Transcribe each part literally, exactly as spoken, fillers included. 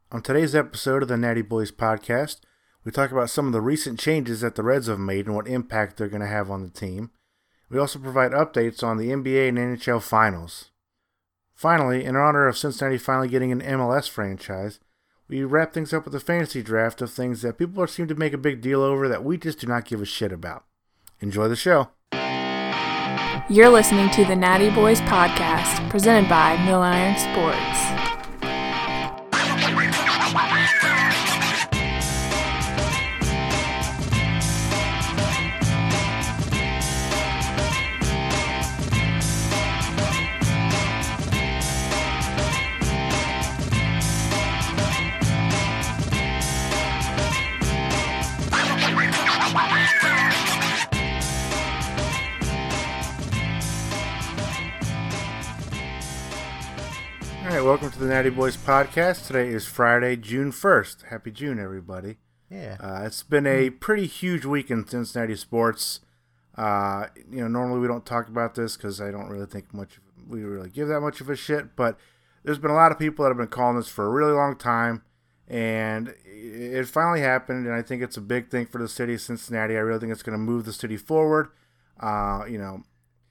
On today's episode of the Natty Boys podcast, we talk about some of the recent changes that the Reds have made and what impact they're going to have on the team. We also provide updates on the N B A and N H L finals. Finally, in honor of Cincinnati finally getting an M L S franchise, we wrap things up with a fantasy draft of things that people seem to make a big deal over that we just do not give a shit about. Enjoy the show. You're listening to the Natty Boys podcast, presented by Mill Iron Sports. Welcome to the Natty Boys podcast. Today is Friday, June first. Happy June, everybody. Yeah. Uh, it's been a pretty huge week in Cincinnati sports. Uh, you know, normally we don't talk about this because I don't really think much, of, we really give that much of a shit, but there's been a lot of people that have been calling this for a really long time, and it finally happened, and I think it's a big thing for the city of Cincinnati. I really think it's going to move the city forward. Uh, you know,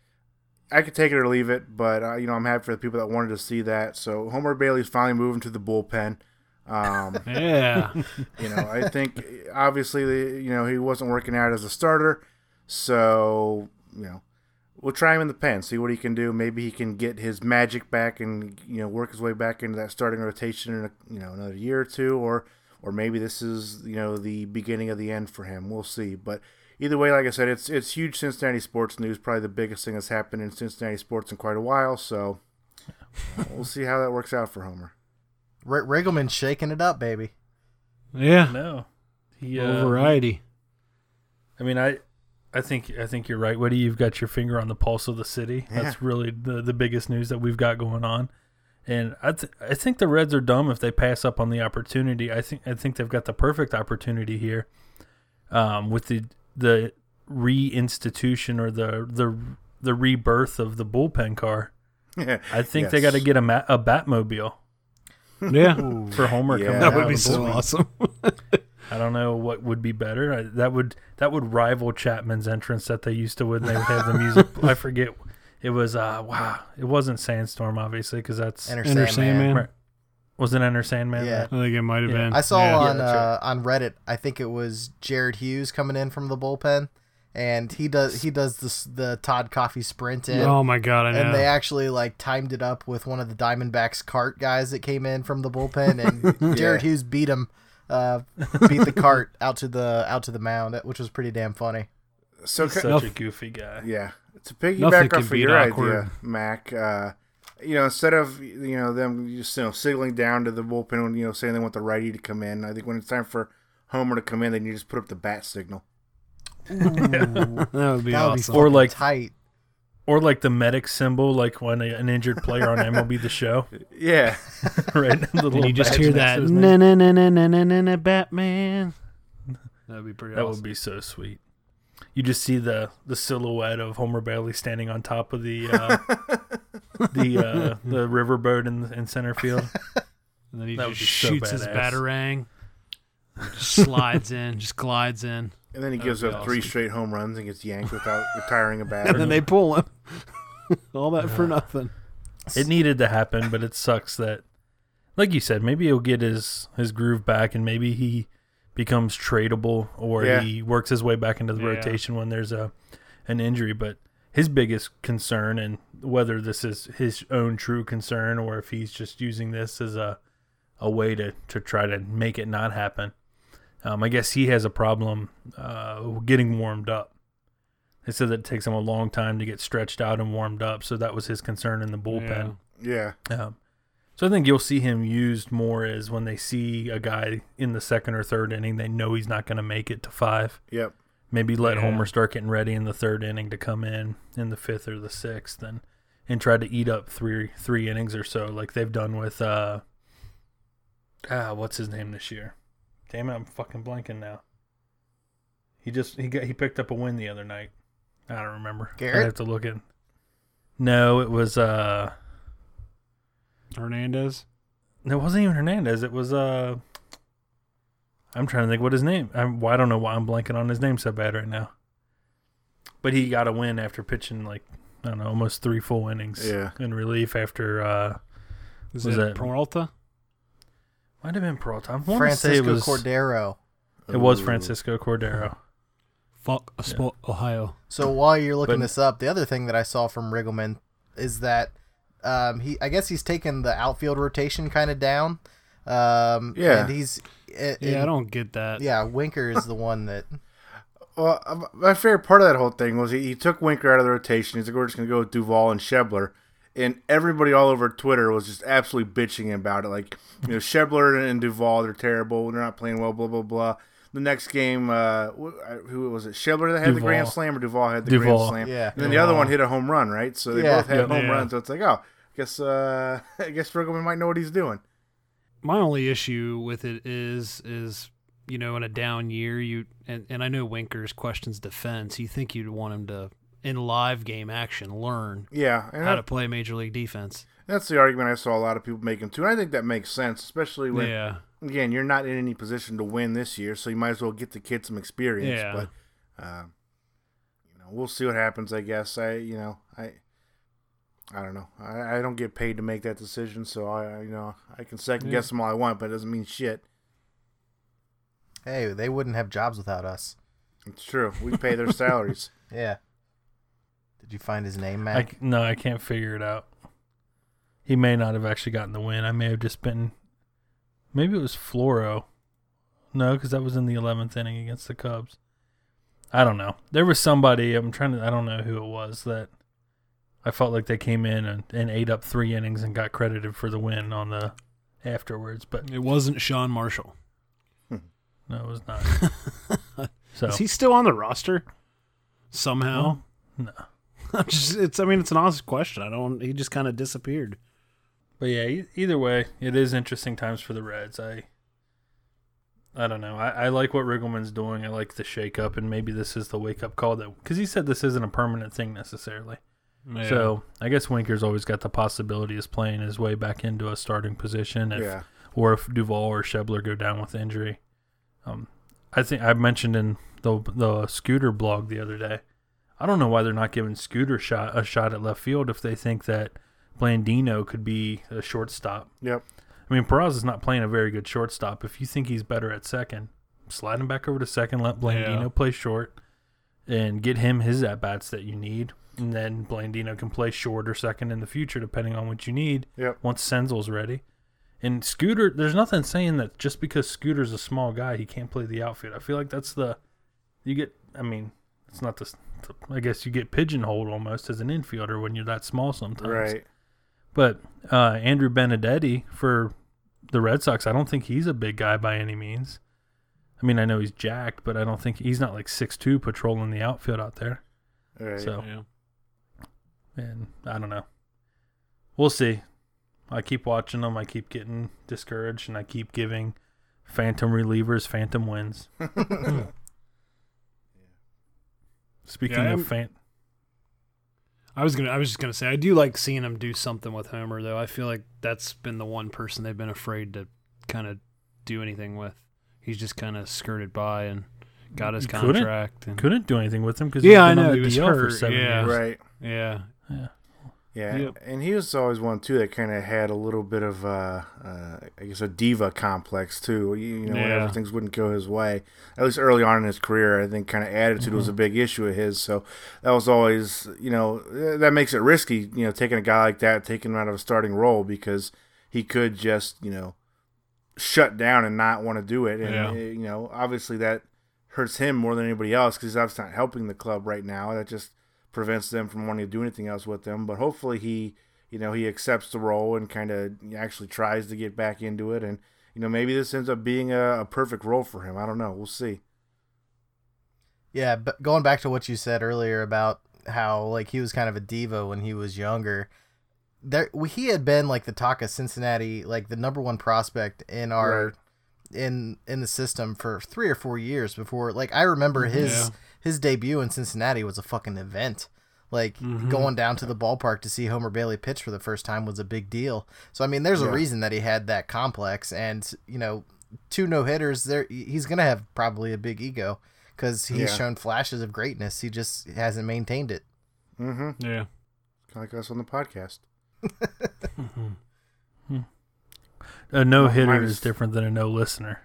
I could take it or leave it, but, uh, you know, I'm happy for the people that wanted to see that. So Homer Bailey's finally moving to the bullpen. Um, yeah. You know, I think, obviously, you know, he wasn't working out as a starter. So, you know, we'll try him in the pen, see what he can do. Maybe he can get his magic back and, you know, work his way back into that starting rotation in, a, you know, another year or two. Or, or maybe this is, you know, the beginning of the end for him. We'll see. But either way, like I said, it's it's huge Cincinnati sports news. Probably the biggest thing that's happened in Cincinnati sports in quite a while. So uh, we'll see how that works out for Homer. R- Riggleman's shaking it up, baby. Yeah, no, he, uh, uh, variety. I mean, I, I think I think you're right, Woody. You've got your finger on the pulse of the city. Yeah. That's really the the biggest news that we've got going on. And I th- I think the Reds are dumb if they pass up on the opportunity. I think I think they've got the perfect opportunity here, um, with the. the reinstitution or the the the rebirth of the bullpen car. Yeah. I think Yes. they got to get a ma- a Batmobile. Yeah, for Homer Yeah. coming that out would of be the so bullpen. awesome. I don't know what would be better. I, that would that would rival Chapman's entrance that they used to when they would have the music. I forget. It was uh wow. It wasn't Sandstorm, obviously, because that's Enter Enter Sandman. Sandman. Right. Was it Enter Sandman? Yeah. I think it might have Yeah. been. I saw yeah. on Yeah, that's uh, on Reddit, I think it was Jared Hughes coming in from the bullpen, and he does he does this the Todd Coffey sprint in. Oh my god, I know. And they actually like timed it up with one of the Diamondbacks cart guys that came in from the bullpen, and Jared Yeah. Hughes beat him, uh, beat the cart out to the out to the mound, which was pretty damn funny. So He's ca- such Nothing- a goofy guy. Yeah. To Nothing piggyback can off of beat your awkward. idea, Mac, uh, you know, instead of, you know, them just, you know, signaling down to the bullpen and, you know, saying they want the righty to come in, I think when it's time for Homer to come in, they need to just put up the bat signal. Ooh, that would be that would be awesome. Or fucking like- tight. Or like the medic symbol, like when a, an injured player on M L B The Show, Yeah. right? The and little you just badge hear next that to his name. na na na na na na na na Batman. That'd be pretty That awesome. would be so sweet. You just see the, the silhouette of Homer Bailey standing on top of the uh, the uh, the riverboat in in center field. And then he that just would be so shoots his badass. batarang. Just slides in, just glides in, And then he That gives would be up three awesome. straight home runs and gets yanked without retiring a bat. and then they pull him. All that for nothing. It needed to happen, but it sucks that, like you said, maybe he'll get his, his groove back, and maybe he becomes tradable, or Yeah. he works his way back into the Yeah. rotation when there's a an injury. But his biggest concern, and whether this is his own true concern or if he's just using this as a a way to, to try to make it not happen, um, I guess he has a problem uh, getting warmed up. They said that it takes him a long time to get stretched out and warmed up, so that was his concern in the bullpen. Yeah. Um, so I think you'll see him used more as when they see a guy in the second or third inning, they know he's not going to make it to five. Yep. Maybe let Yeah. Homer start getting ready in the third inning to come in in the fifth or the sixth, and and try to eat up three three innings or so, like they've done with uh, ah, what's his name this year? Damn it, I'm fucking blanking now. He just he got he picked up a win the other night. I don't remember. I Garrett? have to look at. No, it was uh. Hernandez. it wasn't even Hernandez. It was uh. I'm trying to think what his name. I'm, well, I don't know why I'm blanking on his name so bad right now. But he got a win after pitching like I don't know, almost three full innings. Yeah. In relief after. Uh, Was, was it that Peralta? Might have been Peralta. I want to say Francisco it was. Cordero. It was Ooh. Francisco Cordero. Fuck a spot, Ohio. So while you're looking But- this up, the other thing that I saw from Riggleman is that um, he, I guess he's taken the outfield rotation kind of down. Um, Yeah. and he's it, Yeah, I don't get that. Yeah, Winker is the one that. Well, uh, my favorite part of that whole thing was he, he took Winker out of the rotation. He's like, we're just going to go with Duvall and Schebler. And everybody all over Twitter was just absolutely bitching about it. Like, you know, Schebler and Duvall, they're terrible. They're not playing well, blah, blah, blah. The next game, uh, wh- who was it? Schebler that had the Duvall. grand slam, or Duvall had the Duvall. grand slam? Yeah. And then the other one hit a home run, right? So they Yeah. both had Yep. home Yeah. runs. So it's like, oh, I guess, uh, I guess Riggleman might know what he's doing. My only issue with it is is you know, in a down year, you and, and I know Winker's questions defense. You think you'd want him to, in live game action, learn Yeah. And how that- to play major league defense. that's the argument I saw a lot of people making, too. And I think that makes sense, especially when, Yeah, again, you're not in any position to win this year, so you might as well get the kid some experience. Yeah. But, uh, you know, we'll see what happens, I guess. I, you know, I... I don't know. I, I don't get paid to make that decision, so I, you know, I can second guess them all I want, but it doesn't mean shit. Hey, they wouldn't have jobs without us. It's true. We pay their salaries. Yeah. Did you find his name, I, Mac? no, I can't figure it out. He may not have actually gotten the win. I may have just been. Maybe it was Floro. No, because that was in the eleventh inning against the Cubs. I don't know. There was somebody. I'm trying to. I don't know who it was that. I felt like they came in and, and ate up three innings and got credited for the win on the afterwards, but it wasn't Sean Marshall. no, it was not. So Is he still on the roster? Somehow? no. I'm just, it's. I mean, it's an honest question. I don't. He just kind of disappeared. But yeah, e- either way, it is interesting times for the Reds. I I don't know. I, I like what Riggleman's doing. I like the shakeup, and maybe this is the wake up call that because he said this isn't a permanent thing necessarily. Yeah. So I guess Winker's always got the possibility of playing his way back into a starting position, if, Yeah. or if Duvall or Schebler go down with injury. Um, I think I mentioned in the the Scooter blog the other day. I don't know why they're not giving Scooter shot a shot at left field if they think that Blandino could be a shortstop. Yep. I mean, Peraza's not playing a very good shortstop. If you think he's better at second, slide him back over to second, let Blandino Yeah. play short, and get him his at-bats that you need. And then Blandino can play short or second in the future, depending on what you need, Yep. once Senzel's ready. And Scooter, there's nothing saying that just because Scooter's a small guy, he can't play the outfield. I feel like that's the, you get, I mean, it's not the, I guess you get pigeonholed almost as an infielder when you're that small sometimes. Right. But uh, Andrew Benedetti for the Red Sox, I don't think he's a big guy by any means. I mean, I know he's jacked, but I don't think he's not like six two patrolling the outfield out there. Right. So, Yeah. and I don't know. We'll see. I keep watching them. I keep getting discouraged, and I keep giving phantom relievers phantom wins. Speaking Yeah, of I'm- fan, I was gonna. I was just gonna say I do like seeing him do something with Homer, though. I feel like that's been the one person they've been afraid to kind of do anything with. He's just kind of skirted by and got his He couldn't- contract. And, couldn't do anything with him because Yeah, I he's been know, on he the was D L for hurt, seven yeah. years. Right. yeah, Yeah. Yeah, Yep. and he was always one too that kind of had a little bit of, uh, uh, I guess, a diva complex too. You, you know, whenever Yeah. things wouldn't go his way, at least early on in his career, I think kind of attitude was Mm-hmm. a big issue of his. So that was always, you know, that makes it risky. You know, taking a guy like that, taking him out of a starting role because he could just, you know, shut down and not want to do it. And Yeah. uh, you know, obviously that hurts him more than anybody else because he's obviously not helping the club right now. That just prevents them from wanting to do anything else with them. But hopefully he, you know, he accepts the role and kind of actually tries to get back into it. And, you know, maybe this ends up being a, a perfect role for him. I don't know. We'll see. Yeah, but going back to what you said earlier about how like he was kind of a diva when he was younger, there he had been like the talk of Cincinnati, like the number one prospect in our Right. in in the system for three or four years before. Like I remember his Yeah. his debut in Cincinnati was a fucking event. Like Mm-hmm. going down to the ballpark to see Homer Bailey pitch for the first time was a big deal. So I mean, there's Yeah. a reason that he had that complex, and you know, two no hitters. There, he's gonna have probably a big ego because he's Yeah. shown flashes of greatness. He just hasn't maintained it. Mm-hmm. Yeah. Kind of like us on the podcast. A no hitter mine is is- different than a no listener.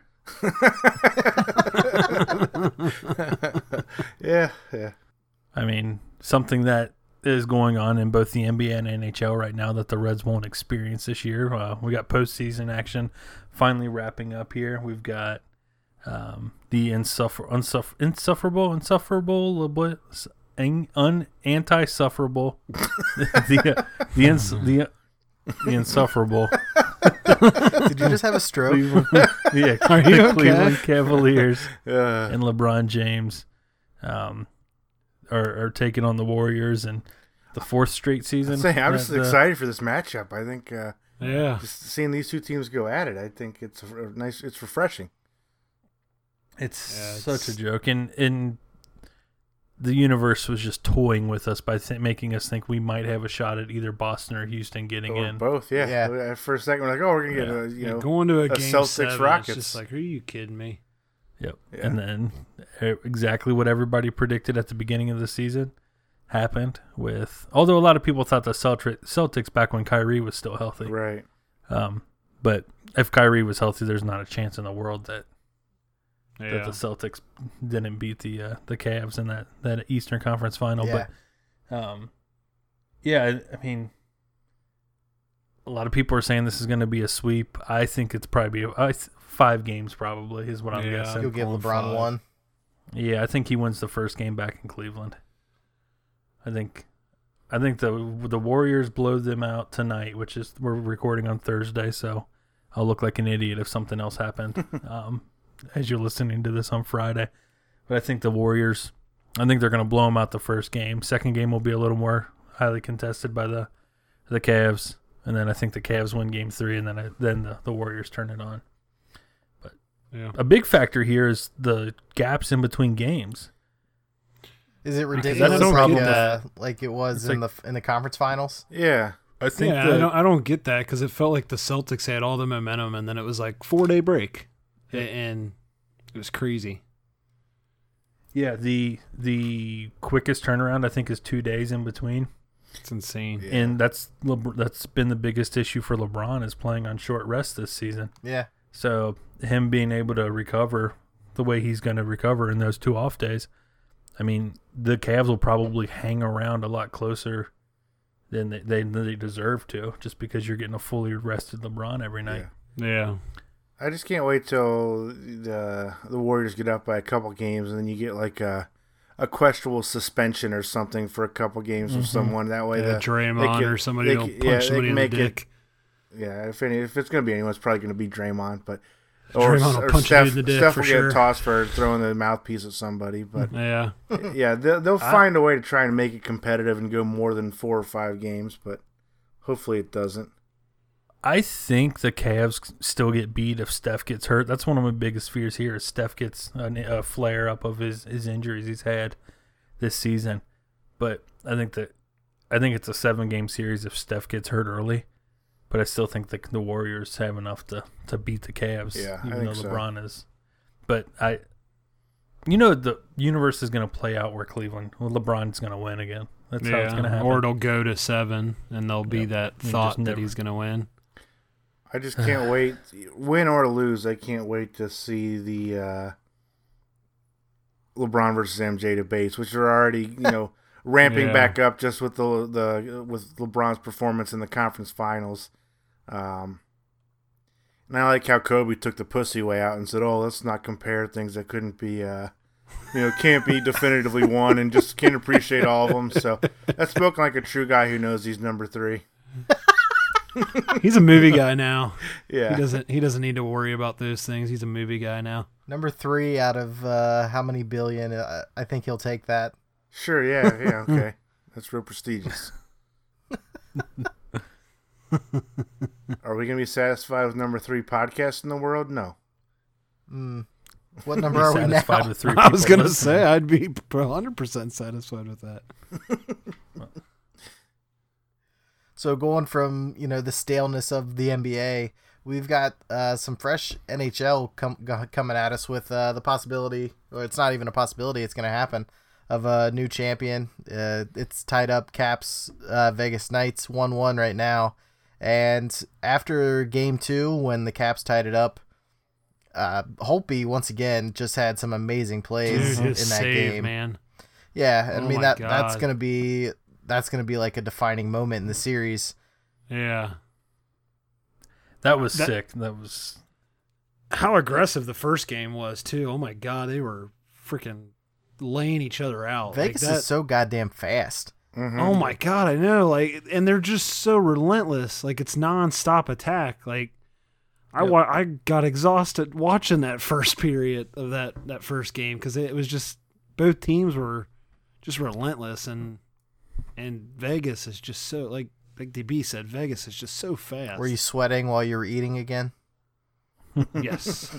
Yeah, yeah. I mean, something that is going on in both the N B A and N H L right now that the Reds won't experience this year. Uh, we got postseason action finally wrapping up here. We've got um, the insuffer- unsuffer- insufferable, insufferable, what? Un- un- anti-sufferable, the uh, the ins- the, uh, the insufferable. Did you just have a stroke? Cleveland, yeah, Are you the okay? Cleveland Cavaliers Uh, and LeBron James um, are, are taking on the Warriors in the fourth straight season. I'd say I'm just that, uh, excited for this matchup. I think uh, Yeah. just seeing these two teams go at it, I think it's a nice. It's refreshing. It's Yeah, such a it's- joke, and and the universe was just toying with us by th- making us think we might have a shot at either Boston or Houston getting Or in. both, yeah. Yeah. For a second, we're like, oh, we're gonna get Yeah. a you Yeah, know going to a, a game Celtics seven, Rockets. It's just like, are you kidding me? Yep. Yeah. And then uh, exactly what everybody predicted at the beginning of the season happened with, although a lot of people thought the Celtic- Celtics back when Kyrie was still healthy. right. Um, but if Kyrie was healthy, there's not a chance in the world that, that Yeah. the Celtics didn't beat the uh, the Cavs in that, that Eastern Conference final. Yeah. But um, yeah, I, I mean, a lot of people are saying this is going to be a sweep. I think it's probably I, th- five games. Probably is what I'm Yeah. guessing. You'll give going LeBron five. one. Yeah, I think he wins the first game back in Cleveland. I think, I think the the Warriors blow them out tonight, which is we're recording on Thursday, so I'll look like an idiot if something else happened. um, as you're listening to this on Friday, but I think the Warriors, I think they're going to blow them out the first game. Second game will be a little more highly contested by the the Cavs, and then I think the Cavs win game three, and then I, then the, the Warriors turn it on. Yeah. A big factor here is the gaps in between games. Is it Because ridiculous that's the like, problem. uh, like it was It's in the in the conference finals? Yeah. I think Yeah, I don't, I don't get that because it felt like the Celtics had all the momentum, and then it was like four day break, A- and it was crazy. yeah, the the quickest turnaround I think is two days in between, It's insane. Yeah. and that's Lebr- that's been the biggest issue for LeBron is playing on short rest this season. Yeah. So him being able to recover the way he's going to recover in those two off days, I mean, the Cavs will probably hang around a lot closer than they, they, than they deserve to, just because you're getting a fully rested LeBron every night. Yeah. Yeah. I just can't wait till the the Warriors get up by a couple games, and then you get like a a questionable suspension or something for a couple games of Mhm. someone. That way, Yeah, the Draymond can- or somebody they will can- punch yeah, they somebody can in the make it- dick. yeah, if any, if it's gonna be anyone, it's probably gonna be Draymond. But Draymond will punch you Steph, in the dick Steph for will sure. get tossed for throwing the mouthpiece at somebody. But Yeah. yeah, they'll, they'll I- find a way to try and make it competitive and go more than four or five games. But hopefully, it doesn't. I think the Cavs still get beat if Steph gets hurt. That's one of my biggest fears here is Steph gets a, a flare up of his, his injuries he's had this season. But I think that I think it's a seven game series if Steph gets hurt early. But I still think the the Warriors have enough to, to beat the Cavs, Yeah, I even think though so. LeBron is. But I, you know, the universe is going to play out where Cleveland, well, LeBron's going to win again. That's how it's going to Yeah. happen. Or it'll go to seven, and there'll be Yep. that You thought just that never- he's going to win. I just can't wait, win or lose. I can't wait to see the uh, LeBron versus M J debates, which are already you know ramping Yeah. back up just with the the with LeBron's performance in the conference finals. Um, and I like how Kobe took the pussy way out and said, "Oh, let's not compare things that couldn't be, uh, you know, can't be definitively won, and just can't appreciate all of them." So that's spoken like a true guy who knows he's number three. He's a movie guy now. Yeah, He doesn't. He doesn't need to worry about those things. He's a movie guy now. Number three out of uh, how many billion? Uh, I think he'll take that. sure, yeah, yeah, okay, that's real prestigious. Are we gonna be satisfied with number three podcast in the world? No. Mm. What number are we now? satisfied with three I was people gonna listening. say I'd be one hundred percent satisfied with that. So going from, you know, the staleness of the N B A, we've got uh, some fresh N H L com- coming at us with uh, the possibility, or it's not even a possibility, it's going to happen, of a new champion. Uh, it's tied up Caps uh, Vegas Knights one one right now. And after game two, when the Caps tied it up, uh, Holtby once again just had some amazing plays Dude, in his that save, game. man. Yeah, I Oh mean my that God. that's gonna be that's gonna be like a defining moment in the series. Yeah. That was That- sick. That was How aggressive the first game was, too. Oh, my God. They were freaking laying each other out. Vegas like that, is so goddamn fast. Mhm. Oh, my God. I know. Like, and they're just so relentless. Like, it's nonstop attack. Like, I, Yep. wa- I got exhausted watching that first period of that, that first game because it was just both teams were just relentless. And and Vegas is just so, like, like D B said, Vegas is just so fast. Were you sweating while you were eating again? Yes.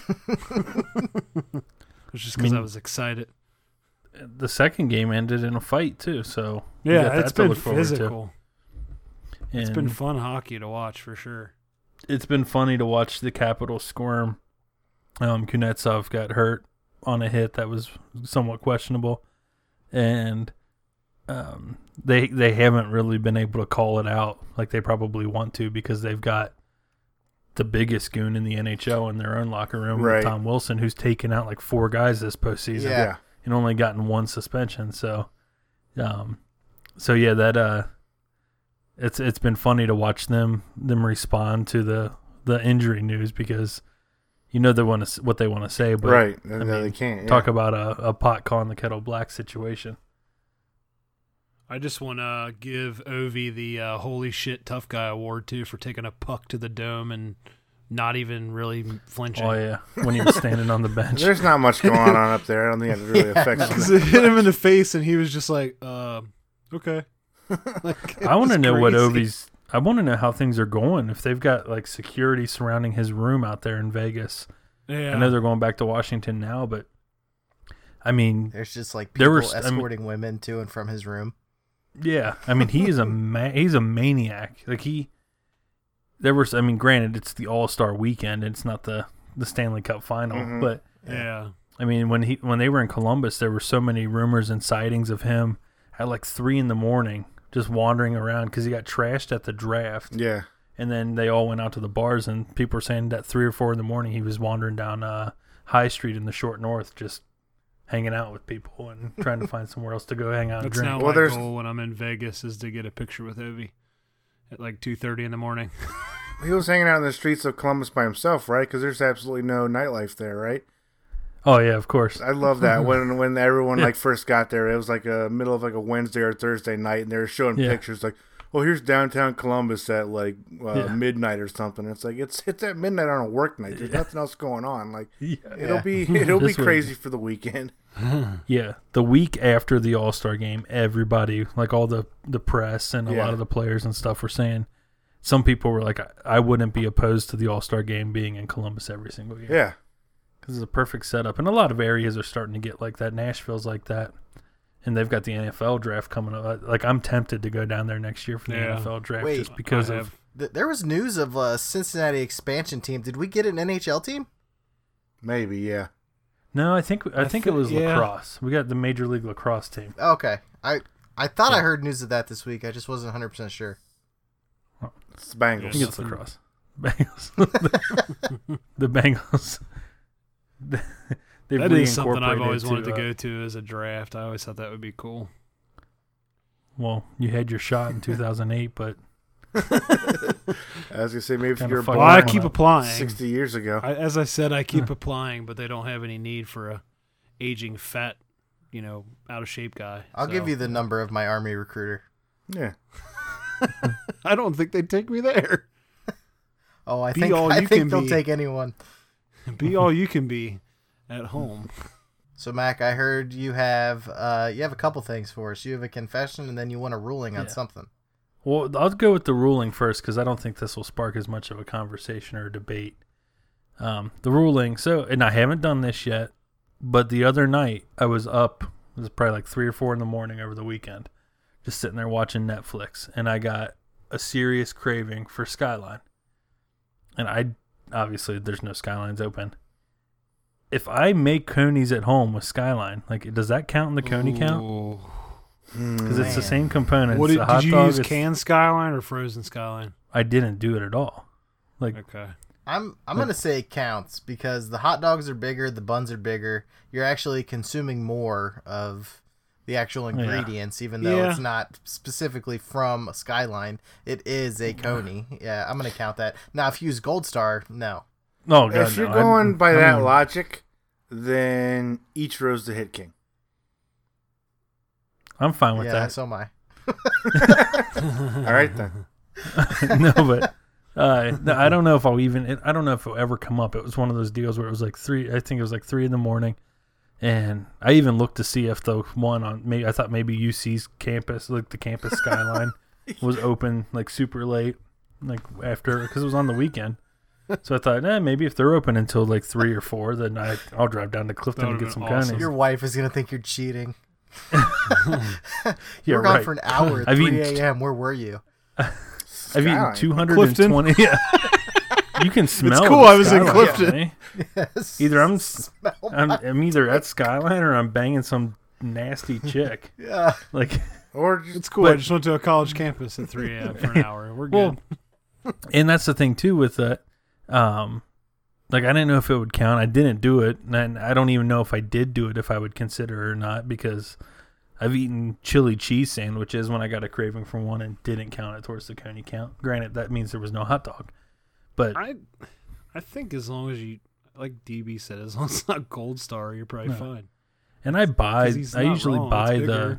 It was just I because I, mean- was excited. the second game ended in a fight too. So you got Yeah, that it's to been look forward to. physical. It's been And fun hockey to watch for sure. it's been funny to watch the Capitals squirm. Um, Kuznetsov got hurt on a hit that was somewhat questionable, and um, they they haven't really been able to call it out like they probably want to because they've got the biggest goon in the N H L in their own locker room, Right. with Tom Wilson, who's taken out like four guys this postseason Yeah. Yeah. and only gotten one suspension. So, um, so yeah, that uh, it's it's been funny to watch them them respond to the, the injury news because you know they want to what they want to say, but Right. I No, mean, they can't. Yeah. talk about a, a pot calling the kettle black situation. I just want to give Ovi the uh, Holy Shit Tough Guy award, too, for taking a puck to the dome and not even really flinching. Oh yeah, when he was standing on the bench. There's not much going on up there. I don't think it really affects Because them. it hit him in the face, and he was just like, uh, okay. Like, it I want to was know what crazy. Ovi's. I want to know how things are going. If they've got like security surrounding his room out there in Vegas. Yeah. I know they're going back to Washington now, but I mean, There's just like There people were- I mean- escorting women to and from his room. yeah. I mean, he is a ma- he's a maniac. Like he, there was. I mean, granted, it's the All Star weekend. It's not the the Stanley Cup final, Mhm. but Yeah. I mean, when he when they were in Columbus, there were so many rumors and sightings of him at like three in the morning, just wandering around because he got trashed at the draft. Yeah. And then they all went out to the bars, and people were saying that three or four in the morning he was wandering down uh, High Street in the Short North, just hanging out with people and trying to find somewhere else to go hang out and That's drink. now Well, my there's- goal when I'm in Vegas is to get a picture with Ovi at like two thirty in the morning. He was hanging out in the streets of Columbus by himself, right? Because there's absolutely no nightlife there, right? Oh yeah, of course. I love that. when when everyone like first got there, it was like a middle of like a Wednesday or Thursday night, and they were showing Yeah. pictures like, "Oh, here's downtown Columbus at like uh, Yeah. midnight or something." It's like it's it's at midnight on a work night. There's nothing else going on. Like Yeah. it'll Yeah. be it'll be This was- crazy for the weekend. Yeah, the week after the All Star game, everybody, like all the the press and a Yeah. lot of the players and stuff, were saying. Some people were like, I, I wouldn't be opposed to the All Star game being in Columbus every single year. Yeah, Because it's a perfect setup. And a lot of areas are starting to get like that. Nashville's like that. And they've got the N F L draft coming up. Like, I'm tempted to go down there next year for the Yeah. N F L draft Wait, just because I of. have- Th- There was news of a Cincinnati expansion team. Did we get an N H L team? maybe. Yeah, No, I think I, I think thi- it was yeah. lacrosse. We got the Major League Lacrosse team. Okay. I I thought I Yeah. heard news of that this week. I just wasn't one hundred percent sure. it's the Bengals. I think it's Nothing. lacrosse. Bengals. the Bengals. They've That is something I've reincorporated always wanted to uh, go to as a draft. I always thought that would be cool. Well, you had your shot in two thousand eight, but I was gonna say maybe if Kinda you're fucked Well, I one keep up. applying. sixty years ago. I, as I said, I keep applying, but they don't have any need for a aging, fat, you know, out of shape guy. I'll So, give you the number of my Army recruiter. Yeah, I don't think they'd take me there. Oh, I Be think all I you think can they'll be. take anyone. Be all you can be at home. So Mac, I heard you have uh you have a couple things for us. You have a confession and then you want a ruling on Yeah. something. well, I'll go with the ruling first because I don't think this will spark as much of a conversation or a debate. Um, the ruling. So, and I haven't done this yet, but the other night I was up. It was probably like three or four in the morning over the weekend, just sitting there watching Netflix, and I got a serious craving for Skyline, and I obviously there's no Skylines open. If I make Coney's at home with Skyline, like does that count in the Coney count? Because it's the Man. same components. What did, The hot did you dog use? is- Canned Skyline or frozen Skyline? I didn't do it at all. Like Okay. I'm I'm gonna say it counts because the hot dogs are bigger, the buns are bigger. You're actually consuming more of the actual ingredients, even though Yeah. it's not specifically from a Skyline. It is a Coney. Yeah, I'm gonna count that. Now, if you use Gold Star, no. no, God, If you're no. going I'm- by I that mean, logic, then each rose to hit king. I'm fine with yeah, that. so am I. All right then. no, but uh, no, I don't know if I'll even. It, I don't know if it'll ever come up. It was one of those deals where it was like three. I think it was like three in the morning, and I even looked to see if the one on maybe I thought maybe U C's campus, like the campus Skyline, was open like super late, like after because it was on the weekend. So I thought, eh, maybe if they're open until like three or four, then I I'll drive down to Clifton That and would've get some been awesome. conies. Your wife is gonna think you're cheating. Yeah, We're gone right. for an hour at I've three eaten- a.m. Where were you? I've eaten Skyline. two hundred and twenty. Yeah. You can smell. cool, the I was in Skyline, Clifton. eh? Yes. Either I'm Smell I'm, my- I'm either at Skyline or I'm banging some nasty chick. yeah. Like, Or just It's cool. I But- just went to a college campus at three a.m. for an hour. We're good. Well, and that's the thing too with that. Um, like I didn't know if it would count. I didn't do it, and I don't even know if I did do it if I would consider it or not because I've eaten chili cheese sandwiches when I got a craving for one and didn't count it towards the Coney count. Granted, that means there was no hot dog, but I, I think as long as you, like D B said, as long as it's not Gold Star, you're probably No. fine. and I buy. 'Cause he's I not usually wrong, buy it's the. bigger.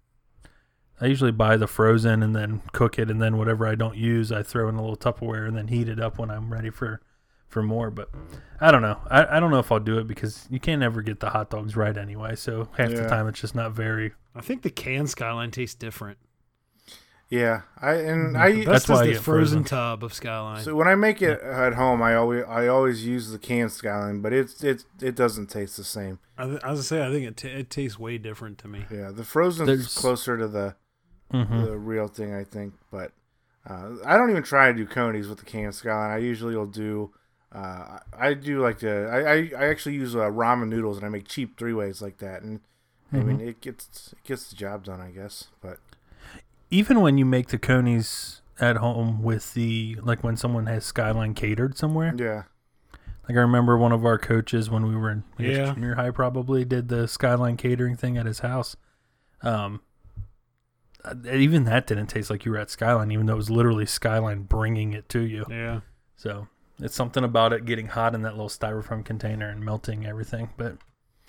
I usually buy the frozen and then cook it, and then whatever I don't use, I throw in a little Tupperware and then heat it up when I'm ready for, for more. But I don't know. I, I don't know if I'll do it because you can't ever get the hot dogs right anyway. So half the Yeah. time it's just not very. I think the canned Skyline tastes different. yeah. I and The I best That's why I is the get frozen frozen. tub of Skyline. so when I make it at home, I always I always use the canned Skyline, but it's it it doesn't taste the same. I, th- I was gonna say I think it, t- it tastes way different to me. Yeah, the frozen's There's- closer to the Mhm. the real thing, I think. But uh, I don't even try to do conies with the canned Skyline. I usually will do. Uh, I do like the. I, I, I actually use uh, ramen noodles and I make cheap three ways like that, and I mean it gets it gets the job done, I guess. But Even when you make the conies at home with the like when someone has Skyline catered somewhere. yeah, Like I remember one of our coaches when we were in I guess, Yeah. junior high probably did the Skyline catering thing at his house. Um, uh, even that didn't taste like you were at Skyline, even though it was literally Skyline bringing it to you. Yeah. So it's something about it getting hot in that little styrofoam container and melting everything. But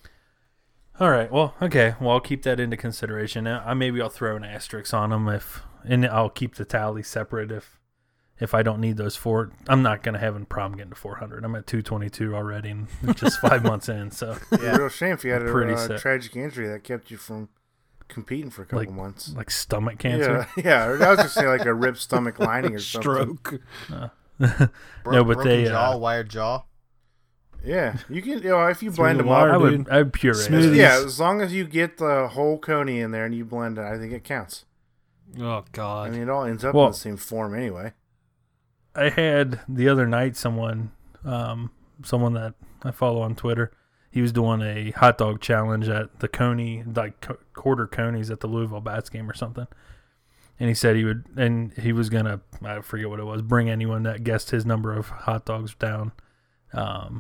all right, well, okay, well I'll keep that into consideration. Now, I maybe I'll throw an asterisk on them if, and I'll keep the tally separate if if I don't need those four. I'm not gonna have a problem getting to four hundred. I'm at two twenty-two already, and it's just five months in. So it's a real shame if you had a Pretty uh, sick. tragic injury that kept you from competing for a couple Like months. like stomach cancer. Yeah, yeah. Or I was just say like a ripped stomach lining or something. Stroke. Bro- No, but broken they, jaw, uh, wired jaw. Yeah, you can. You know, if you Through blend the them wire, up, I would dude. I would puree. Smoothies. it. yeah, as long as you get the whole coney in there and you blend it, I think it counts. Oh I God. mean, it all ends up Well- in the same form anyway. I had the other night someone, um, someone that I follow on Twitter. He was doing a hot dog challenge at the Coney, like co- quarter conies at the Louisville Bats game or something. And he said he would, and he was gonna, I forget what it was, bring anyone that guessed his number of hot dogs down, um,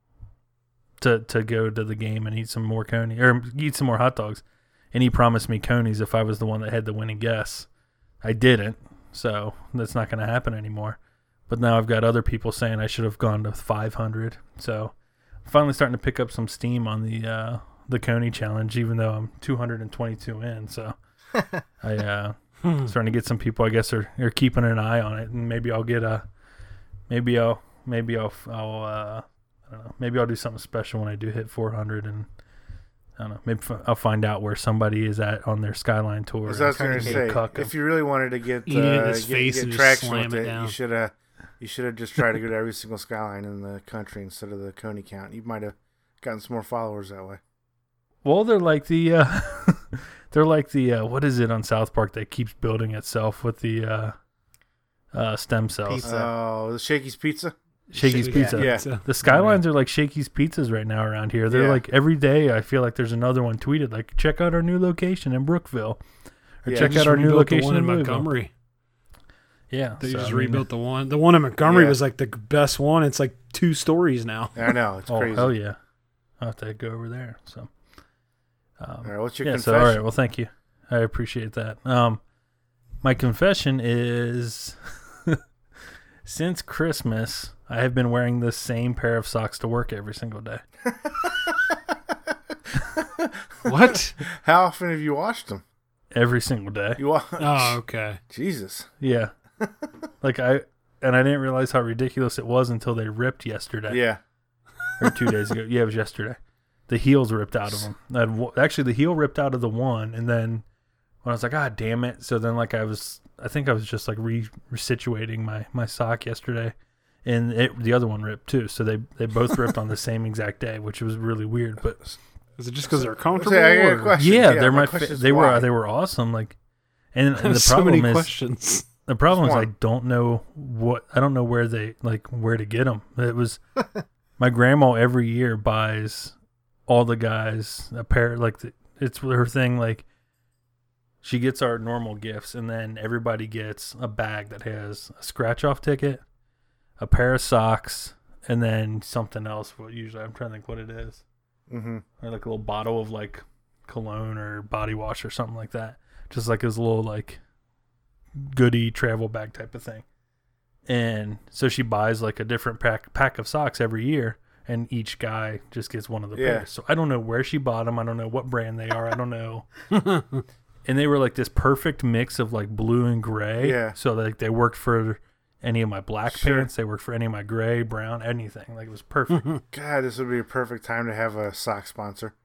to to go to the game and eat some more coney or eat some more hot dogs. And he promised me conies if I was the one that had the winning guess. I didn't, so that's not going to happen anymore. But now I've got other people saying I should have gone to five hundred. So I'm finally starting to pick up some steam on the uh, the Coney challenge, even though I'm two hundred twenty-two in. So I uh, starting to get some people, I guess, are, are keeping an eye on it, and maybe I'll get a, maybe I'll maybe I'll I'll uh, I don't know, maybe I'll do something special when I do hit four hundred, and I don't know, maybe f- I'll find out where somebody is at on their Skyline tour. As I was and going to kinda say, cuck 'em. if you really wanted to get Eat it in uh, his get, face get and just traction slam with it it, down. you should have you should have just tried to go to every single Skyline in the country instead of the Coney count. You might have gotten some more followers that way. Well, they're like the, uh, they're like the, uh, what is it on South Park that keeps building itself with the, uh, uh, stem cells. Pizza. Oh, the Shakey's Pizza. Shakey's Shake- Pizza. Yeah. The Skylines are like Shakey's Pizzas right now around here. They're Yeah. like every day. I feel like there's another one tweeted like, check out our new location in Brookville, or Yeah, check Just out our new rebuilt the location one in in Louisville. Montgomery. Yeah, They so, just I mean, rebuilt the one. The one in Montgomery Yeah. was like the best one. It's like two stories now. I know it's Oh crazy. hell yeah! I'll have to go over there. So, um, All right, what's your yeah. confession? So all right. Well, thank you. I appreciate that. Um, my confession is, since Christmas, I have been wearing the same pair of socks to work every single day. What? How often have you washed them? Every single day. You wa- Oh, okay. Jesus. Yeah. Like I and I didn't realize how ridiculous it was until they ripped yesterday. Yeah. Or two days ago. Yeah, it was yesterday. The heels ripped out of them. I'd, w- actually, the heel ripped out of the one, and then when I was like, ah, damn it. So then, like, I was, I think I was just like re- resituating my, my sock yesterday, and it, the other one ripped too. So they, they both ripped on the same exact day, which was really weird. But Is it just because they're comfortable? Say, I got a or- question. yeah, Yeah, they're my my, question fa- is they why? were they were awesome. Like, and, and the so problem many is questions. the problem is Which I one? don't know what I don't know where they like where to get them. It was my grandma every year buys all the guys a pair. Like the, it's her thing. Like she gets our normal gifts, and then everybody gets a bag that has a scratch off ticket, a pair of socks, and then something else. What usually I'm trying to think what it is, Mm-hmm. or like a little bottle of like cologne or body wash or something like that. Just like his little like goodie travel bag type of thing. And so she buys like a different pack pack of socks every year, and each guy just gets one of the Yeah. pairs. So I don't know where she bought them. I don't know what brand they are. I don't know. And they were like this perfect mix of like blue and gray. Yeah. So like they worked for any of my black Sure. pants. They worked for any of my gray, brown, anything. Like it was perfect. God, this would be a perfect time to have a sock sponsor.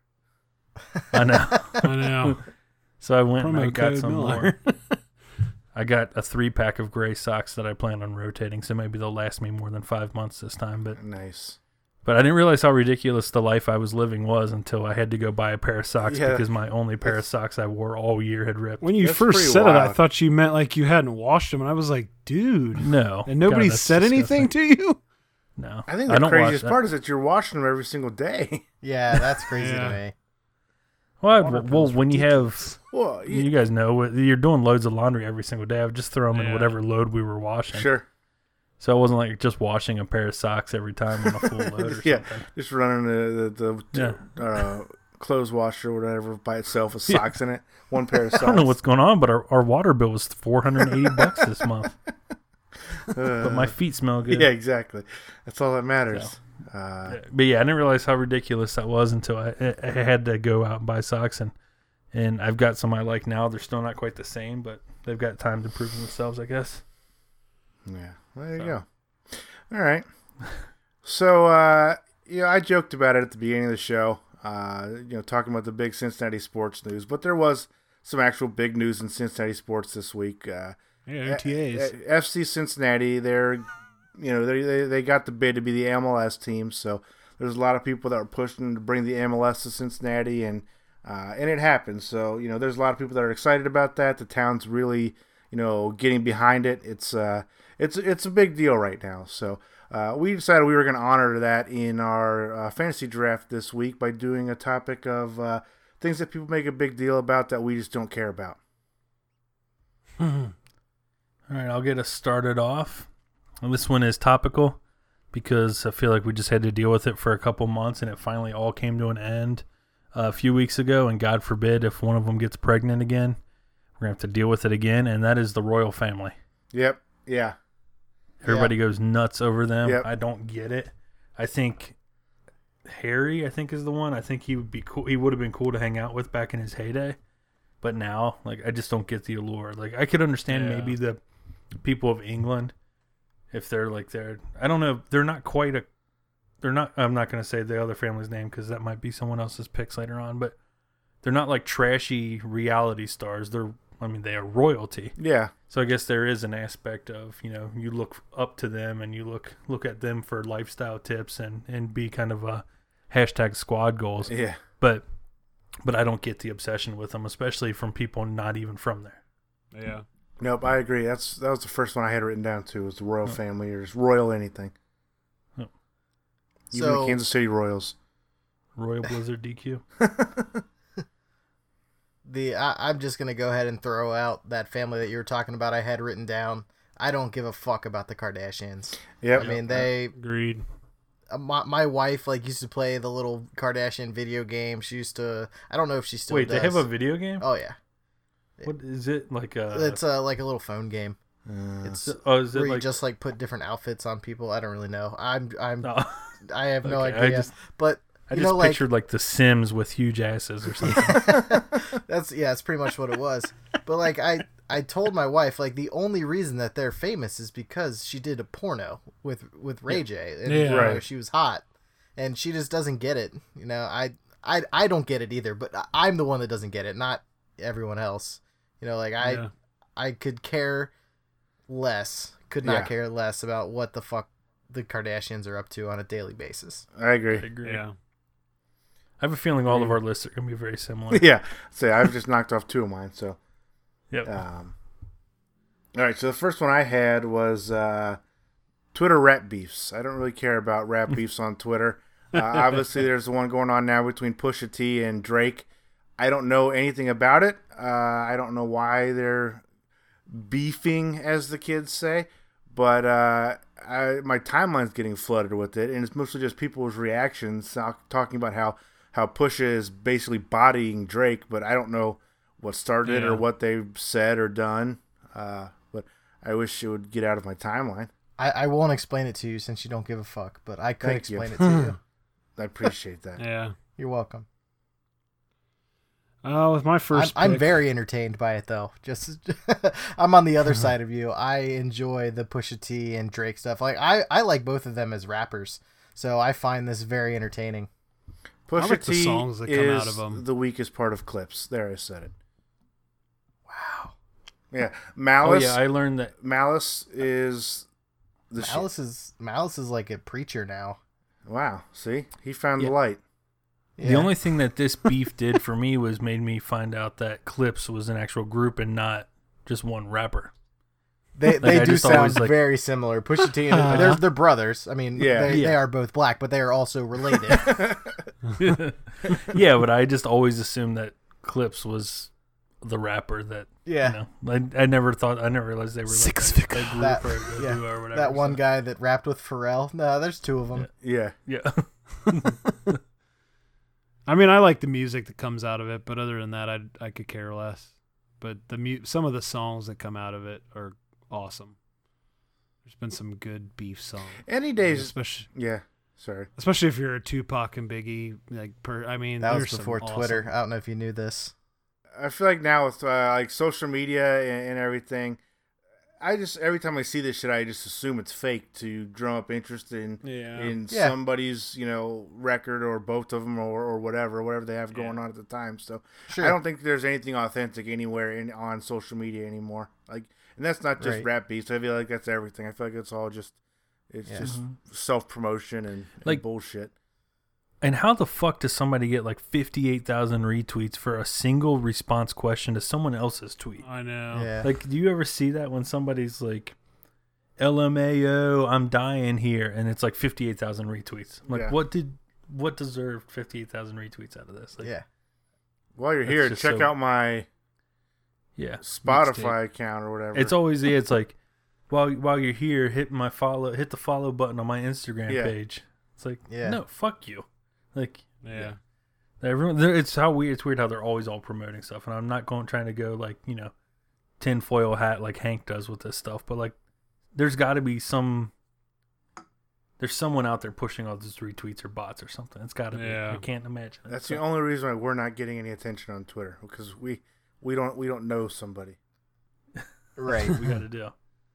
I know. I know. So I went and I Promo got code some Miller. more. I got a three pack of gray socks that I plan on rotating, so maybe they'll last me more than five months this time. But Nice. but I didn't realize how ridiculous the life I was living was until I had to go buy a pair of socks Yeah. because my only pair of socks I wore all year had ripped. When you That's first pretty said it, I wild. thought you meant like you hadn't washed them, and I was like, dude. No, And nobody God, that's said anything disgusting. to you? No, I think the don't craziest wash- part is that you're washing them every single day. Yeah, that's crazy Yeah. to me. Well, Water well, bill's when you ridiculous. have, Well, you you, guys know, you're doing loads of laundry every single day. I would just throw them in Yeah. whatever load we were washing. sure. So it wasn't like just washing a pair of socks every time on a full load or Yeah. something. Just running the the, the Yeah. uh, clothes washer or whatever by itself with socks in it. One pair of socks. I don't know what's going on, but our, our water bill was four hundred eighty bucks this month. But my feet smell good. Yeah, exactly. That's all that matters. Uh, But yeah, I didn't realize how ridiculous that was until I, I I had to go out and buy socks, and and I've got some I like now. They're still not quite the same, but they've got time to prove themselves, I guess. yeah. Well, there you So. go. All right. So, uh, you know, I joked about it at the beginning of the show, uh, you know, talking about the big Cincinnati sports news, but there was some actual big news in Cincinnati sports this week. Uh, Yeah, O T As. Uh, F C Cincinnati, they're, you know, they they they got the bid to be the M L S team. So there's a lot of people that were pushing to bring the M L S to Cincinnati, and uh, and it happened. So you know, there's a lot of people that are excited about that. The town's really, you know, getting behind it. It's uh, it's it's a big deal right now. So. Uh, we decided we were going to honor that in our uh, fantasy draft this week by doing a topic of uh, things that people make a big deal about that we just don't care about. All right, I'll get us started off. And this one is topical because I feel like we just had to deal with it for a couple months, and it finally all came to an end uh, a few weeks ago. And God forbid if one of them gets pregnant again, we're going to have to deal with it again, and that is the royal family. Yep. Yeah. Everybody goes nuts over them. Yep. I don't get it. I think Harry, I think, is the one. I think he would be cool. He would have been cool to hang out with back in his heyday. But now, like, I just don't get the allure. Like, I could understand Yeah. maybe the people of England, if they're like they're, I don't know, they're not quite a, they're not. I'm not going to say the other family's name because that might be someone else's picks later on. But they're not like trashy reality stars. They're, I mean, they are royalty. Yeah. So I guess there is an aspect of, you know, you look up to them and you look look at them for lifestyle tips and, and be kind of a hashtag squad goals. Yeah. But but I don't get the obsession with them, especially from people not even from there. Yeah. Nope, I agree. That's that was the first one I had written down too. Was the royal oh. family or royal anything? Oh. Even so, the Kansas City Royals. Royal Blizzard D Q. the I, I'm just gonna go ahead and throw out that family that you were talking about. I had written down. I don't give a fuck about the Kardashians. Yeah, I mean they agreed. Uh, my my wife like used to play the little Kardashian video game. She used to. I don't know if she still. Wait, does. they have a video game? Oh yeah. What is it like? A... It's uh, like a little phone game. Uh, it's oh, is it where like... you just like put different outfits on people. I don't really know. I'm I'm oh. I have no okay, idea. I just, but I you just know, pictured like, like The Sims with huge asses or something. That's yeah, that's pretty much what it was. But like I I told my wife like the only reason that they're famous is because she did a porno with with Ray J and yeah, you know, right. she was hot, and she just doesn't get it. You know, I I I don't get it either. But I'm the one that doesn't get it, not everyone else. You know, like I yeah. I could care less, could not yeah. care less about what the fuck the Kardashians are up to on a daily basis. I agree. I agree. Yeah. I have a feeling all of our lists are going to be very similar. Yeah. Say, I've just knocked off two of mine, so. Yep. Um, all right, so the first one I had was uh, Twitter rap beefs. I don't really care about rap beefs on Twitter. Uh, obviously, there's the one going on now between Pusha T and Drake. I don't know anything about it. Uh, I don't know why they're beefing, as the kids say. But uh, I, my timeline's getting flooded with it, and it's mostly just people's reactions talking about how, how Pusha is basically bodying Drake, but I don't know what started it yeah. or what they've said or done. Uh, but I wish it would get out of my timeline. I, I won't explain it to you since you don't give a fuck, but I could Thank explain you. it to you. I appreciate that. Yeah. You're welcome. Uh, with my first I'm, I'm pick, very entertained by it, though. Just I'm on the other side of you. I enjoy the Pusha T and Drake stuff. Like I, I like both of them as rappers, so I find this very entertaining. Pusha I like T the songs that come is out of them. the weakest part of Clips. There, I said it. Wow. Yeah, Malice. Oh yeah, I learned that Malice is the Malice shit. is Malice is like a preacher now. Wow. See, he found Yeah. the light. The Yeah. only thing that this beef did for me was made me find out that Clips was an actual group and not just one rapper. They Like, they I do just sound always, like- very similar. Pusha T and they're, they're brothers. I mean, Yeah. they, Yeah. they are both black, but they are also related. Yeah, but I just always assumed that Clips was the rapper that Yeah. you know, I, I never thought I never realized they were like Six a, a figure. group That- or a yeah, duo or whatever. that one so. guy that rapped with Pharrell. No, there's two of them. Yeah. Yeah. I mean, I like the music that comes out of it, but other than that, I I could care less. But the mu- some of the songs that come out of it are awesome. There's been some good beef songs, Any days. especially Yeah. Sorry. especially if you're a Tupac and Biggie. Like, per, I mean, That was there's some before awesome- Twitter. I don't know if you knew this. I feel like now with uh, like social media and, and everything, I just every time I see this shit, I just assume it's fake to drum up interest in Yeah. in Yeah. somebody's you know record or both of them or, or whatever whatever they have going Yeah. on at the time. So Sure. I don't think there's anything authentic anywhere in on social media anymore. Like, and that's not just Right. rap beats. I feel like that's everything. I feel like it's all just it's Yeah. just Mhm. self promotion and, and Like- bullshit. And how the fuck does somebody get like fifty-eight thousand retweets for a single response question to someone else's tweet? I know. Yeah. Like, do you ever see that when somebody's like, L M A O, I'm dying here, and it's like fifty-eight thousand retweets? I'm like, Yeah. what did, what deserved fifty-eight thousand retweets out of this? Like, Yeah. While you're That's here, just check so- out my yeah. Spotify account or whatever. It's always yeah, it's like, while while you're here, hit my follow, hit the follow button on my Instagram Yeah. page. It's like, Yeah. no, fuck you. Like, Yeah. everyone, they're- it's how weird. It's weird how they're always all promoting stuff, and I'm not going trying to go like you know, tinfoil hat like Hank does with this stuff, but like, there's got to be some. There's someone out there pushing all those retweets or bots or something. It's got to Yeah. be. I can't imagine. it. That's So- the only reason why we're not getting any attention on Twitter, because we we don't we don't know somebody. Right. we got to do.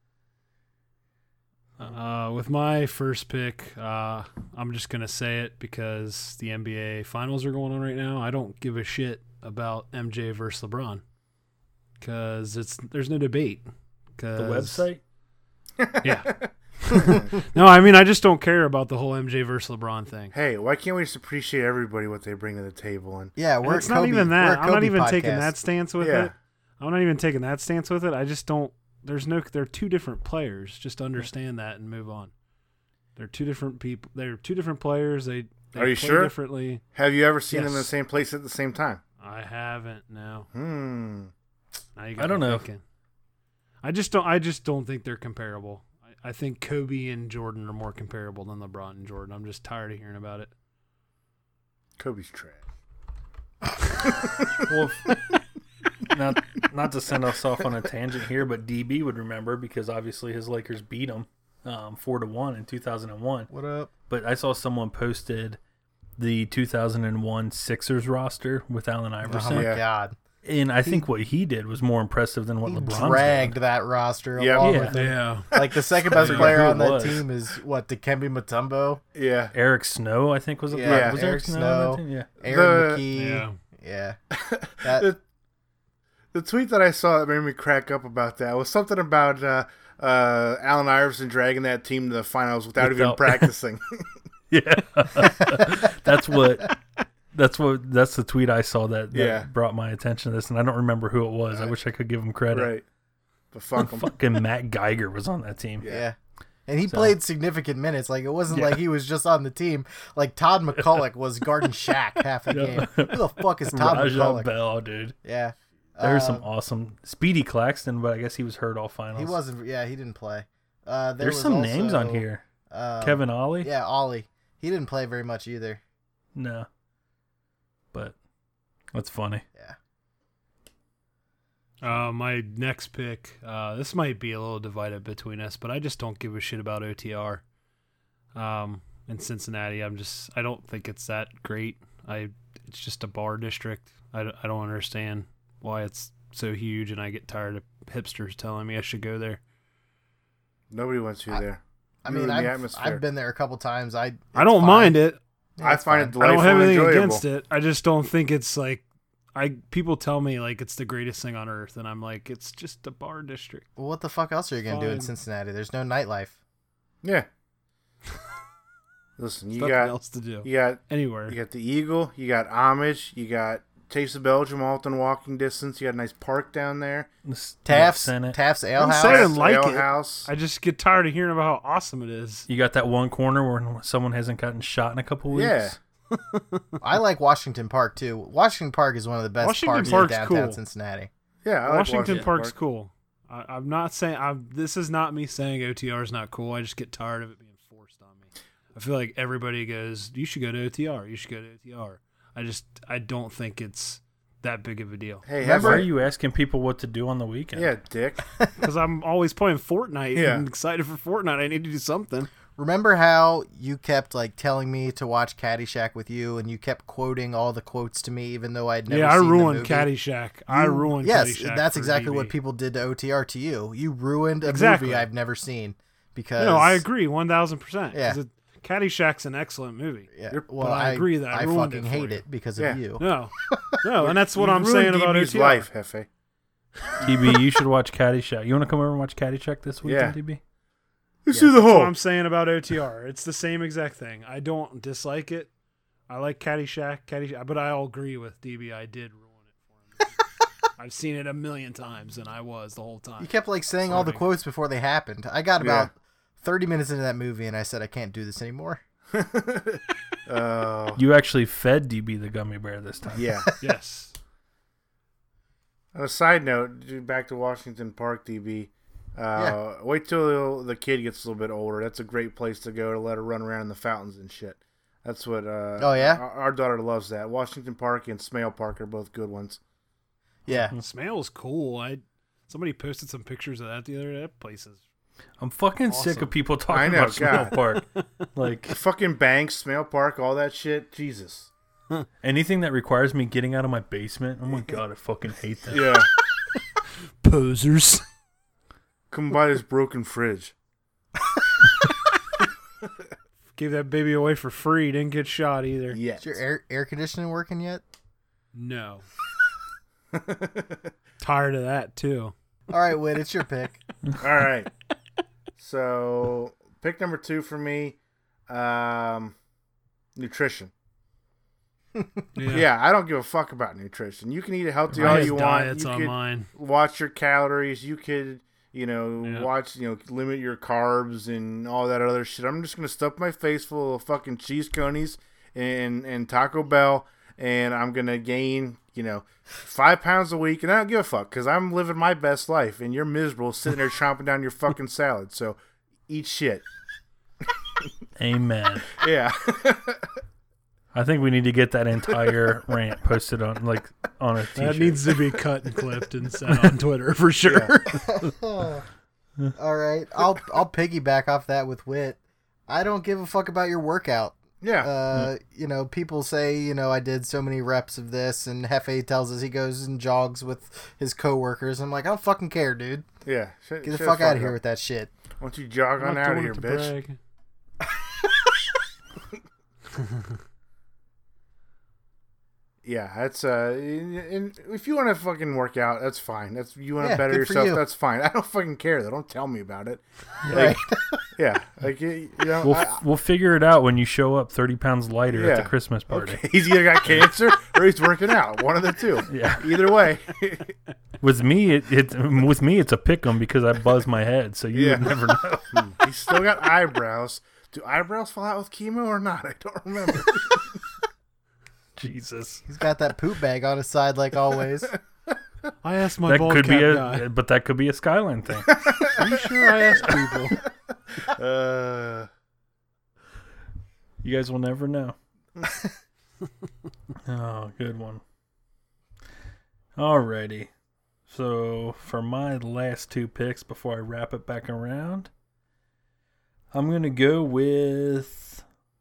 Uh, with my first pick, uh, I'm just gonna say it because the N B A finals are going on right now. I don't give a shit about M J versus LeBron because it's there's no debate. Cause, The website. yeah. No, I mean I just don't care about the whole M J versus LeBron thing. Hey, why can't we just appreciate everybody what they bring to the table? And Yeah, And we're it's Kobe, not even we're that. a I'm not Kobe even podcast. taking that stance with Yeah. it. I'm not even taking that stance with it. I just don't. There's no. They're two different players. Just understand that and move on. They're two different people. They're two different players. They, they Are you play sure? differently. Have you ever seen Yes. them in the same place at the same time? I haven't. No. Hmm. Now you got I don't me know. thinking. I just don't. I just don't think they're comparable. I, I think Kobe and Jordan are more comparable than LeBron and Jordan. I'm just tired of hearing about it. Kobe's trash. Well, if- not not to send us off on a tangent here, but D B would remember because obviously his Lakers beat him um, four to one in two thousand one. What up? But I saw someone posted the two thousand one Sixers roster with Allen Oh Iverson, my Yeah. god. and I think what he did was more impressive than what He LeBron dragged that roster Yeah. along Yeah. with him. Yeah. Like the second best Yeah. player Who on it that was. team is what, Dikembe Mutombo, Yeah. Eric Snow, I think was it? Yeah, was Eric Eric Snow. on Snow. that team? Yeah. Aaron The- McKee. Yeah. Yeah. That, the, the tweet that I saw that made me crack up about that was something about uh, uh, Allen Iverson dragging that team to the finals without even Without- practicing. Yeah, that's what. That's what. That's the tweet I saw that, that Yeah. brought my attention to this, and I don't remember who it was. I wish I could give him credit. Right. But fuck him. Fucking Matt Geiger was on that team. yeah. And he So- played significant minutes. Like, it wasn't Yeah. like he was just on the team. Like, Todd McCulloch was guarding Shaq half the Yeah. game. Who the fuck is Todd Raja McCulloch? Bell, dude. Yeah. There's Uh, some awesome Speedy Claxton, but I guess he was hurt all finals. He wasn't, yeah, he didn't play. Uh, there There's was some also, names on here. um, Kevin Ollie. Yeah, Ollie. He didn't play very much either. No. But that's funny. Yeah. Uh, my next pick. Uh, this might be a little divided between us, but I just don't give a shit about O T R. Um, in Cincinnati, I'm just. I don't think it's that great. I. It's just a bar district. I, don't- I don't understand why it's so huge, and I get tired of hipsters telling me I should go there. Nobody wants you I- there. I You're mean, in the I've, atmosphere. I've been there a couple times. I I don't mind it. I find it I delightful don't have and anything enjoyable. against it. I just don't think it's like. I people tell me like it's the greatest thing on earth, and I'm like, it's just a bar district. Well, what the fuck else are you gonna do in Fine. Cincinnati? There's no nightlife. Yeah. Listen, you Nothing got else to do you got anywhere. you got the Eagle, you got Homage, you got Taste of Belgium, all within walking distance. You got a nice park down there. This- Taft's Senate. Taft's Ale I'm House. saying Taft's like Ale it. House. I just get tired of hearing about how awesome it is. You got that one corner where someone hasn't gotten shot in a couple weeks. Yeah. I like Washington Park too. Washington Park is one of the best Washington parks Park's in downtown cool. Cincinnati. Yeah, I like Washington, Washington Park's Park. cool. I, I'm not saying I'm. This is not me saying O T R is not cool. I just get tired of it being forced on me. I feel like everybody goes, "You should go to O T R. You should go to O T R." I just I don't think it's that big of a deal Hey, Why have are I- you asking people what to do on the weekend? Yeah, dick. because I'm always playing Fortnite Yeah. and excited for Fortnite. I need to do something. Remember how you kept like telling me to watch Caddyshack with you, and you kept quoting all the quotes to me, even though I'd never yeah, I seen ruined the movie? Caddyshack. I You- ruined Yes, Caddyshack. that's for exactly D B. what people did to O T R to you. You ruined a Exactly. movie I've never seen because No, I agree, one thousand percent. Yeah. Caddyshack's an excellent movie. Yeah, You're- well, but I agree that I I ruined fucking it for hate you. it because Yeah. of you. No, no, and that's what You I'm ruined saying about D B's O T R. life, Hefe. D B, you should watch Caddyshack. You want to come over and watch Caddyshack this weekend, Yeah. D B? Let's Yes, do the That's what whole. I'm saying about O T R. It's the same exact thing. I don't dislike it. I like Caddyshack, Caddyshack, but I'll agree with D B. I did ruin it for him. I've seen it a million times, and I was the whole time. You kept like saying all the Sorry. quotes before they happened. I got about thirty minutes into that movie, and I said I can't do this anymore. Uh, You actually fed D B the gummy bear this time. yeah. Yes. On a side note, dude, back to Washington Park, D B. Uh, Yeah. Wait till the kid gets a little bit older. That's a great place to go to let her run around in the fountains and shit. That's what. Uh, Oh, yeah? Our, our daughter loves that. Washington Park and Smale Park are both good ones. Yeah, Smale's cool. I Somebody posted some pictures of that the other day. That place is. I'm fucking sick Awesome. of people talking I know, about Smale God. Park. Like The fucking banks, Smale Park, all that shit. Jesus. anything that requires me getting out of my basement. Oh my god, I fucking hate that. Yeah. Posers. Come buy this broken fridge. Gave that baby away for free. Didn't get shot either. Yeah. is your air air conditioning working yet? No. Tired of that, too. All right, Whit, it's your pick. All right. So, pick number two for me, um, nutrition. Yeah, Yeah, I don't give a fuck about nutrition. You can eat healthy all Ryan's you want. diet's You on could mine. watch your calories. You could, you know, Yeah. watch, you know, limit your carbs and all that other shit. I'm just gonna stuff my face full of fucking cheese conies and and Taco Bell, and I'm gonna gain, you know, five pounds a week, and I don't give a fuck because I'm living my best life, and you're miserable sitting there chomping down your fucking salad. So, eat shit. Amen. Yeah. I think we need to get that entire rant posted on like on a t-shirt. That needs to be cut and clipped and set on Twitter for sure. All right, I'll I'll piggyback off that with Wit. I don't give a fuck about your workout. Yeah. Uh, you know, people say, you know, I did so many reps of this, and Hefe tells us he goes and jogs with his coworkers. I'm like, I don't fucking care, dude. yeah. Shut, Get the shut fuck out of up. here with that shit. Why don't you jog I'm on not out of doing here, it to bitch? brag. Yeah, that's uh, and and if you want to fucking work out, that's fine. That's you want to Yeah, better good for yourself, you. that's fine. I don't fucking care though. Don't tell me about it. Right. Yeah, like you know, We'll, I- f- we'll figure it out when you show up thirty pounds lighter at Yeah. the Christmas party. okay, he's either got cancer or he's working out. One of the two. Yeah. Either way. With me, it, it with me it's a pick 'em because I buzz my head, so you Yeah. would never know. He's still got eyebrows. Do eyebrows fall out with chemo or not? I don't remember. Jesus, He's got that poop bag on his side like always. I asked my that bald could cap be a, guy. but that could be a Skyline thing. Are you sure I asked people? uh, You guys will never know. Oh, good one. Alrighty. So for my last two picks before I wrap it back around, I'm gonna go with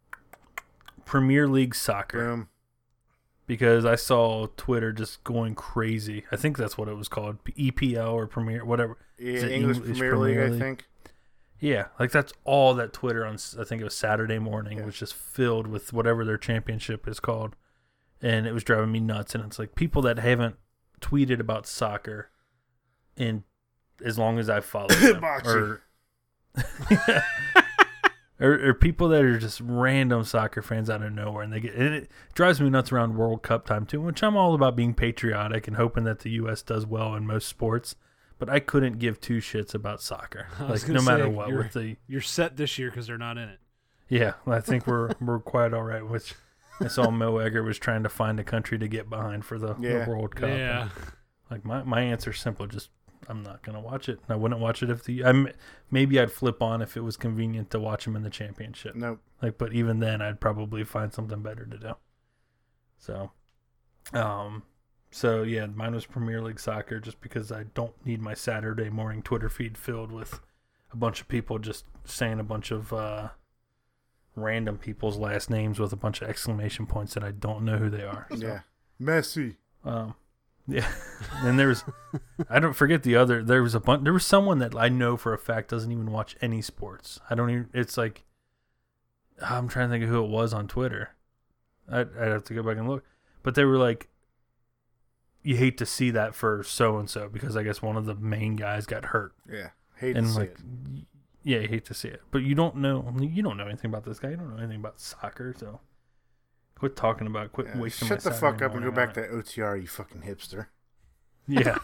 Premier League soccer boom. because I saw Twitter just going crazy. I think that's what it was called, E P L or Premier, whatever. Yeah, Is it English, English Premier League, Premier I League? think. Yeah, like that's all that Twitter on, I think it was Saturday morning, Yeah. was just filled with whatever their championship is called. And it was driving me nuts. And it's like people that haven't tweeted about soccer in as long as I've followed them. Bocce. or, or, or people that are just random soccer fans out of nowhere. And they get, and it drives me nuts around World Cup time too, which I'm all about being patriotic and hoping that the U S does well in most sports. But I couldn't give two shits about soccer, I was like gonna no matter say, what. you're- With the You're set this year because they're not in it. yeah, I think we're we're quite all right. Which I saw Mo Egger was trying to find a country to get behind for the, Yeah. the World Cup. Yeah. And, like my my answer's simple: just I'm not gonna watch it. I wouldn't watch it if the I'm maybe I'd flip on if it was convenient to watch them in the championship. Nope. Like, but even then, I'd probably find something better to do. So, um, so yeah, mine was Premier League soccer, just because I don't need my Saturday morning Twitter feed filled with a bunch of people just saying a bunch of uh, random people's last names with a bunch of exclamation points that I don't know who they are. So, Yeah. Messi. um, yeah. And there was, I don't forget the other. There was a bunch. There was someone that I know for a fact doesn't even watch any sports. I don't even. It's like, I'm trying to think of who it was on Twitter. I'd, I'd have to go back and look. But they were like, you hate to see that for so and so because I guess one of the main guys got hurt. Yeah. Hate And to see like, it. y- yeah, you hate to see it. But you don't know. You don't know anything about this guy. You don't know anything about soccer. So quit talking about. Quit Yeah, wasting. shut my the fuck Saturday up and go morning back on it. to O T R, you fucking hipster. Yeah.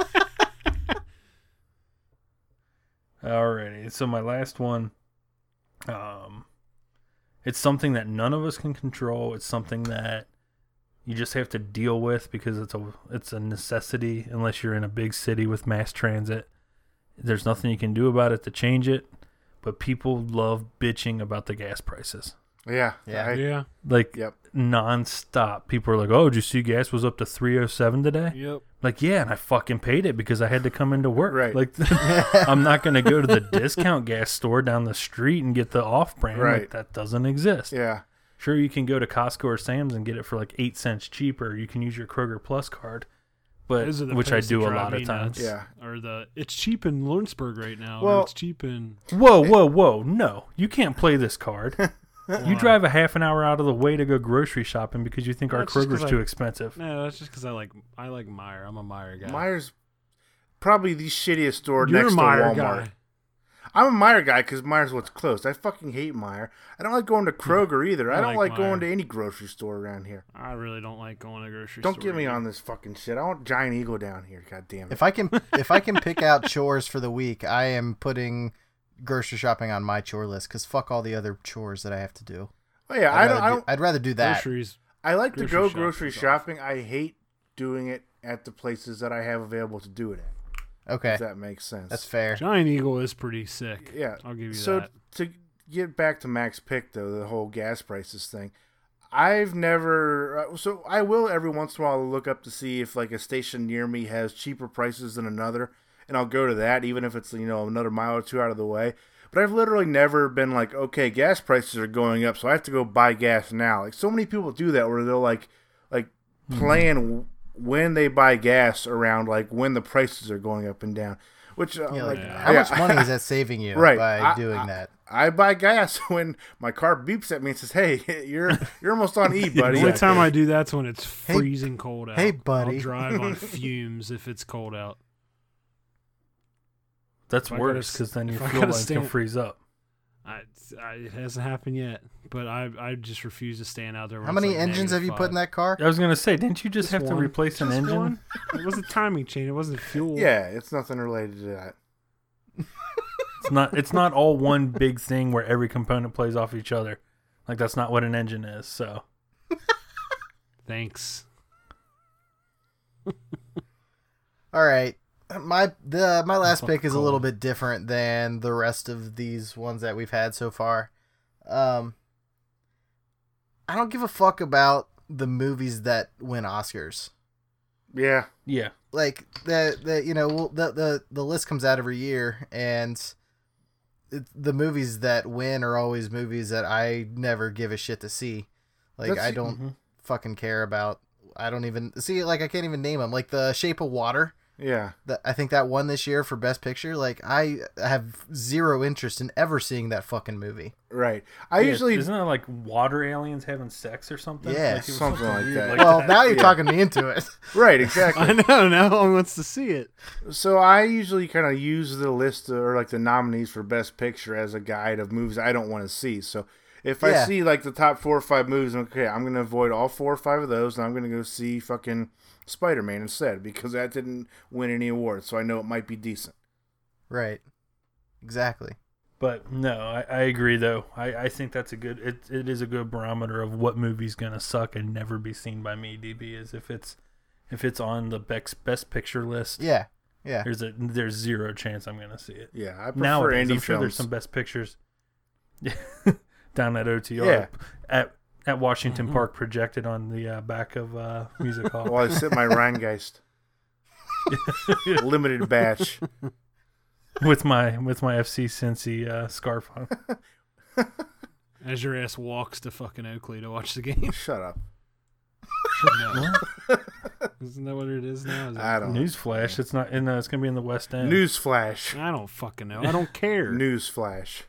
Alrighty. So my last one, um, it's something that none of us can control. It's something that you just have to deal with because it's a it's a necessity unless you're in a big city with mass transit. There's nothing you can do about it to change it. But people love bitching about the gas prices. Yeah. Yeah. I- Yeah. Like Yep. nonstop. People are like, "Oh, did you see gas was up to three oh seven today?" Yep. Like, yeah, and I fucking paid it because I had to come into work. Right. Like, I'm not going to go to the discount gas store down the street and get the off-brand. Right. Like, that doesn't exist. Yeah. Sure, you can go to Costco or Sam's and get it for like eight cents cheaper. You can use your Kroger Plus card, but Those are the which I picks that do a drive lot of me times. nuts. Yeah. Or the it's cheap in Lawrenceburg right now. Well- or it's cheap in. Whoa, whoa, whoa! No, you can't play this card. You Why? drive a half an hour out of the way to go grocery shopping because you think our That's just 'cause Kroger's I- too expensive. No, that's just because I like I like Meyer. I'm a Meyer guy. Myers, probably the shittiest store You're next a Meyer to Walmart. guy. I'm a Meijer guy because Meier's what's close. I fucking hate Meijer. I don't like going to Kroger either. I, I don't like like going Meijer. to any grocery store around here. I really don't like going to grocery Don't store. get me either. on this fucking shit. I want Giant Eagle down here. God damn it. If I can, if I can pick out chores for the week, I am putting grocery shopping on my chore list because fuck all the other chores that I have to do. Oh yeah, I'd I don't. rather I do, don't. I'd rather do that. Groceries. I like to grocery go shopping grocery is awesome. shopping. I hate doing it at the places that I have available to do it at. Okay, If that makes sense. that's fair. Giant Eagle is pretty sick. Yeah, I'll give you so that. to get back to Mac's pick though, the whole gas prices thing, I've never. Uh, so I will every once in a while look up to see if like a station near me has cheaper prices than another, and I'll go to that even if it's you know another mile or two out of the way. But I've literally never been like, okay, gas prices are going up, so I have to go buy gas now. Like so many people do that where they'll like, like plan mm-hmm. when they buy gas around like when the prices are going up and down. Which uh, Yeah, like, like, yeah. how yeah. much money is that saving you Right. by I- doing I- that? I buy gas when my car beeps at me and says, "Hey, you're you're almost on E, buddy." The only time I do that's when it's freezing cold out. hey, buddy. I'll drive on fumes if it's cold out. That's If I gotta worse because then your if I fuel gotta lines can stand- freeze up. I, I, it hasn't happened yet, but I I just refuse to stand out there. When How it's many like engines have you put in negative that car? I was gonna say, didn't you just, five. have to one. replace an Just engine? one. It was a timing chain. It wasn't fuel. Yeah, it's nothing related to that. It's not. It's not all one big thing where every component plays off each other. Like that's not what an engine is. So Thanks. All right. My the my last fucking pick is a little cold. bit different than the rest of these ones that we've had so far. Um I don't give a fuck about the movies that win Oscars. Yeah, yeah, Like the the you know, well, the the the list comes out every year and it, the movies that win are always movies that I never give a shit to see. Like That's- I don't mhm. fucking care about. I don't even see like I can't even name them. Like The Shape of Water. yeah. That I think that won this year for Best Picture. Like I have zero interest in ever seeing that fucking movie. Right. I Yeah, usually isn't it like water aliens having sex or something? Yeah, Like, it was something like weird that. Well, now you're Yeah. talking me into it. right exactly. I know. Now one wants to see it. So I usually kind of use the list or like the nominees for Best Picture as a guide of movies I don't want to see. So if I Yeah. see like the top four or five movies, okay, I'm gonna avoid all four or five of those, and I'm gonna go see fucking Spider-Man instead because that didn't win any awards, so I know it might be decent. Right. Exactly. But no, I, I agree though. I, I think that's a good. It it is a good barometer of what movie's gonna suck and never be seen by me. D B is if it's if it's on the best best picture list. Yeah. Yeah. There's a there's zero chance I'm gonna see it. Yeah, I prefer Nowadays, indie I'm sure films. there's some best pictures down at O T R Yeah. at at Washington Park projected on the uh, back of uh, Music Hall. While I sip my Rheingeist limited batch. with my with my F C Cincy uh, scarf on. As your ass walks to fucking Oakley to watch the game. Shut up. No. Isn't that what it is now? Is it- I don't know. Newsflash! It's not in. The, it's gonna be in the West End. Newsflash. I don't fucking know. I don't care. Newsflash.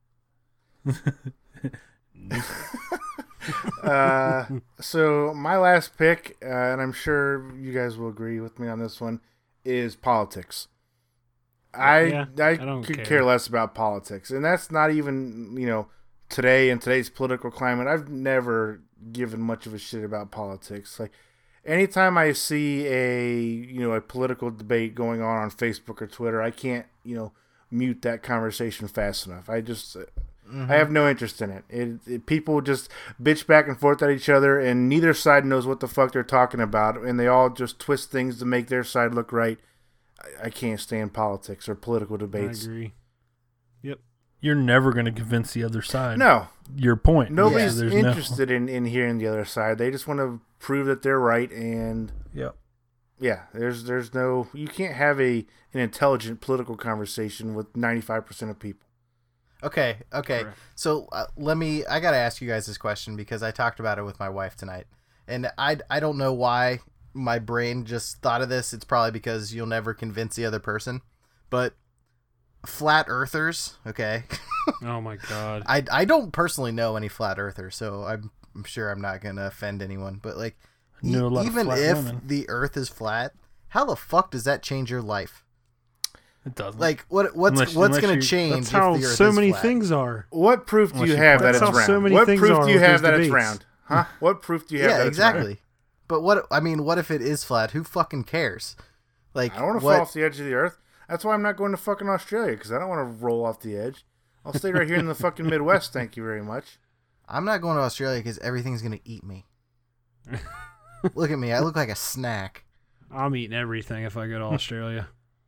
uh, so my last pick, uh, and I'm sure you guys will agree with me on this one, is politics. I Yeah, I, I don't could care. care less about politics, and that's not even you know today in today's political climate. I've never given much of a shit about politics. Like anytime I see a you know a political debate going on on Facebook or Twitter, I can't you know mute that conversation fast enough. I just Mm-hmm. I have no interest in it. It, it. People just bitch back and forth at each other, and neither side knows what the fuck they're talking about, and they all just twist things to make their side look right. I, I can't stand politics or political I debates. agree. Yep. You're never gonna convince the other side. No, Your point. nobody's Yeah, there's no- interested in, in hearing the other side. They just want to prove that they're right, and Yep. yeah, there's there's no you can't have a an intelligent political conversation with ninety-five percent of people. Okay, okay. Correct. So uh, let me. I gotta ask you guys this question because I talked about it with my wife tonight, and I I don't know why my brain just thought of this. It's probably because you'll never convince the other person, but flat earthers. Okay, Oh my god. I I don't personally know any flat earthers, so I'm I'm sure I'm not gonna offend anyone. But like, I knew a lot of even flat if women. the Earth is flat, how the fuck does that change your life? It doesn't. Like what? What's Unless- what's unless going you- to change? That's if how the Earth so is many flat? things are. What proof do Unless you you have play- that That's it's how so round? many What things proof are do you with have those that it's debates. round? Huh? What proof do you have Yeah, that it's round? exactly. But what? I mean, what if it is flat? Who fucking cares? Like I don't want to what? fall off the edge of the earth. That's why I'm not going to fucking Australia, because I don't want to roll off the edge. I'll stay right here in the fucking Midwest, thank you very much. I'm not going to Australia because everything's going to eat me. Look at me. I look like a snack. I'm eating everything if I go to Australia.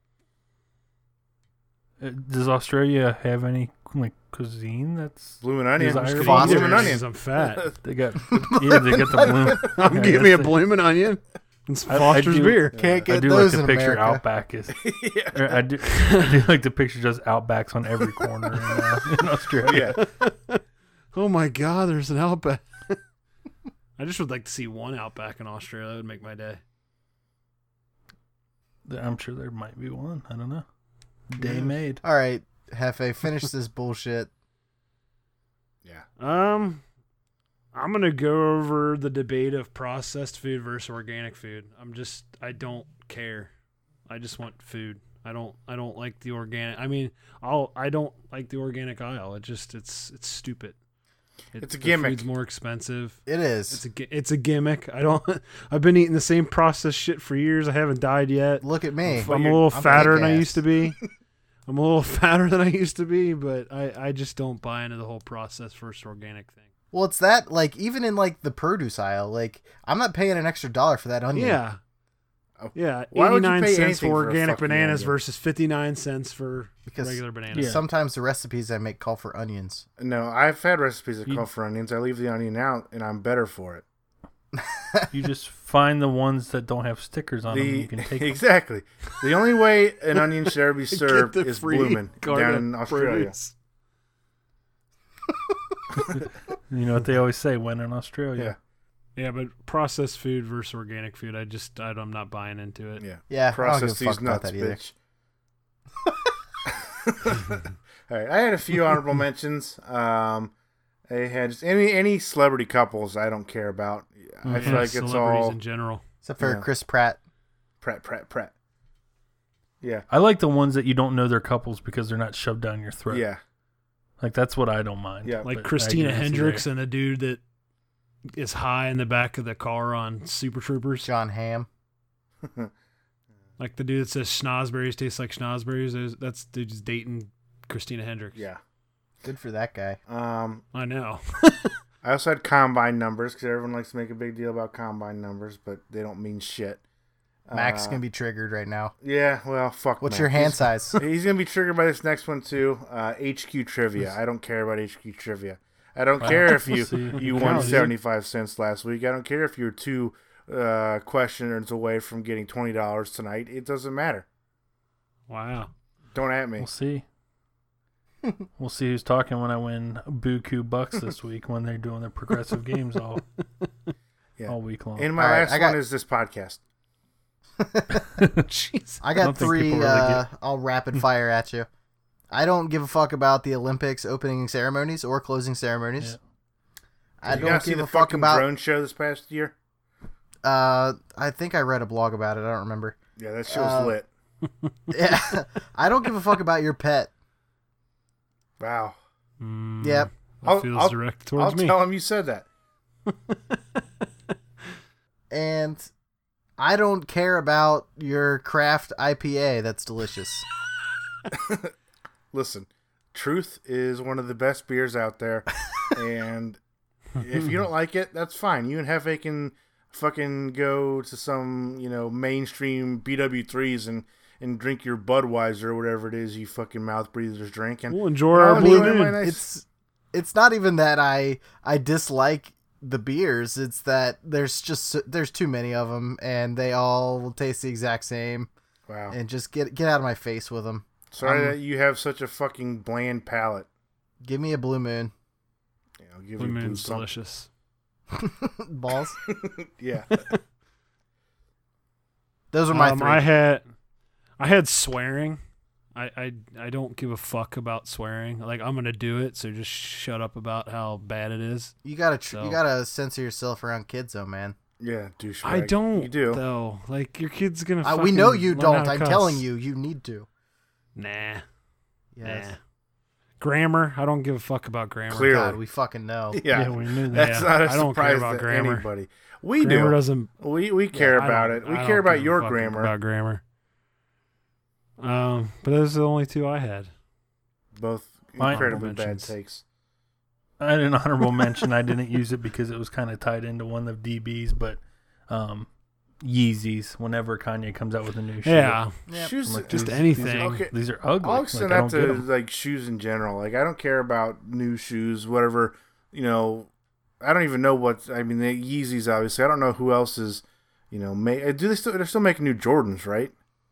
Uh, Does Australia have any like cuisine that's Bloomin' onion. Desirable. Bloomin' Fosters. onion. I'm fat. they got? Yeah, they got the bloom. I'm Yeah, give me a that's it. bloomin' onion and some I- I Foster's do- beer. Can't I get do like those to in picture America. Outback is. Yeah. or I do. I do like to picture just Outbacks on every corner in, uh, in Australia. Yeah. Oh my God, there's an Outback. I just would like to see one Outback in Australia. That would make my day. I'm sure there might be one. I don't know. Day Yeah. made. All right, Hefe, finish this bullshit. Yeah. Um, I'm gonna go over the debate of processed food versus organic food. I'm just, I don't care. I just want food. I don't, I don't like the organic. I mean, I'll, I don't like the organic aisle. It just, it's, it's stupid. It, It's a the gimmick. Food's more expensive. It is. It's a, gi- it's a gimmick. I don't. I've been eating the same processed shit for years. I haven't died yet. Look at me. I'm a little I'm fatter than I kick-ass. used to be. I'm a little fatter than I used to be, but I, I just don't buy into the whole processed versus organic thing. Well, it's that, like, even in, like, the produce aisle, like, I'm not paying an extra dollar for that onion. Yeah. Oh. Yeah, Why would you eighty-nine pay cents anything for for a organic fucking bananas onion? versus fifty-nine cents for Because regular bananas. Yeah. sometimes the recipes I make call for onions. No, I've had recipes that You- call for onions. I leave the onion out, and I'm better for it. You just find the ones that don't have stickers on them. The, You can take them. exactly. The only way an onion should ever be served Get the is free bloomin' garden down in Australia. produce. You know what they always say when in Australia. Yeah, but processed food versus organic food, I just I, I'm not buying into it. Yeah. Yeah, Process I don't give a these fuck about nuts, that either. bitch. All right, I had a few honorable mentions. Um, I had just any any celebrity couples I don't care about. I feel Yeah, like it's celebrities all in general. Except for Yeah. Chris Pratt. pret pret pret. Yeah, I like the ones that you don't know they're couples because they're not shoved down your throat. yeah, Like that's what I don't mind. Yeah. Like But I Christina agree with you Hendricks there. and the dude that is high in the back of the car on Super Troopers. John Hamm. Like the dude that says schnozberries taste like schnozberries. There's- That's dude's dating Christina Hendricks. yeah. Good for that guy. Um, I know. I also had combine numbers because everyone likes to make a big deal about combine numbers, but they don't mean shit. Max Uh, can be triggered right now. Yeah, well, fuck. What's Max. your hand He's- size? He's gonna be triggered by this next one too. Uh, H Q trivia. I don't care about H Q trivia. I don't Wow. care if you See, you you won count, dude. seventy five cents last week. I don't care if you're two uh, questioners away from getting twenty dollars tonight. It doesn't matter. Wow. Don't at me. We'll see. We'll see who's talking when I win buku bucks this week when they're doing their progressive games all Yeah. all week long. And my All right, last I got- one is this podcast. Jeez. I I got don't think three. people really Uh, I'll rapid fire at you. I don't give a fuck about the Olympics opening ceremonies or closing ceremonies. Yeah. I you don't gotta see give the a fuck fucking about. drone show this past year. Uh, I think I read a blog about it. I don't remember. Yeah, that show's Uh, lit. Yeah, I don't give a fuck about your pet. Wow. Mm, Yep. that I'll- feels I'll- direct I'll towards me. tell him you said that. And I don't care about your craft I P A. That's delicious. Listen, Truth is one of the best beers out there, and if you don't like it, that's fine. You and Hefe can fucking go to some, you know, mainstream B W threes and, and drink your Budweiser or whatever it is you fucking mouth breathers drink. And We'll enjoy our I'll blue enjoy my moon. nice- It's it's not even that I I dislike the beers. It's that there's just there's too many of them, and they all will taste the exact same. Wow. And just get get out of my face with them. Sorry um, that you have such a fucking bland palate. Give me a blue moon. Yeah, I'll give Blue you blue moon's something. delicious. Balls. Yeah. Those are my Um, three. I had, I had swearing. I, I I don't give a fuck about swearing. Like I'm gonna do it, so just shut up about how bad it is. you gotta tr- So- you gotta censor yourself around kids, though, man. Yeah, douchebag. I don't. You do. though. Like your kid's gonna. Uh, we know fucking you learn how don't. to I'm cuss. telling you, you need to. Nah. Yes. Nah. Grammar. I don't give a fuck about grammar. Clearly. God, we fucking know. Yeah, Yeah, we knew that's that. not a I don't care surprise about to grammar. anybody. We Grammar do. doesn't. We we care I about don't- it. We I care don't about give a your fuck grammar. About grammar. Um, but those are the only two I had. Both Mine- incredibly bad mentions. takes. I had an honorable mention. I didn't use it because it was kind of tied into one of D B's, but um, Yeezys. Whenever Kanye comes out with a new shoe, Yeah, Yep. Shoes, I'm like, just these- anything. These are, Okay. these are ugly. I'll Like, extend I that don't get to 'em. like shoes in general. Like I don't care about new shoes, whatever. You know, I don't even know what. I mean, the Yeezys obviously. I don't know who else is. You know, ma- do they still? They're still making new Jordans, right?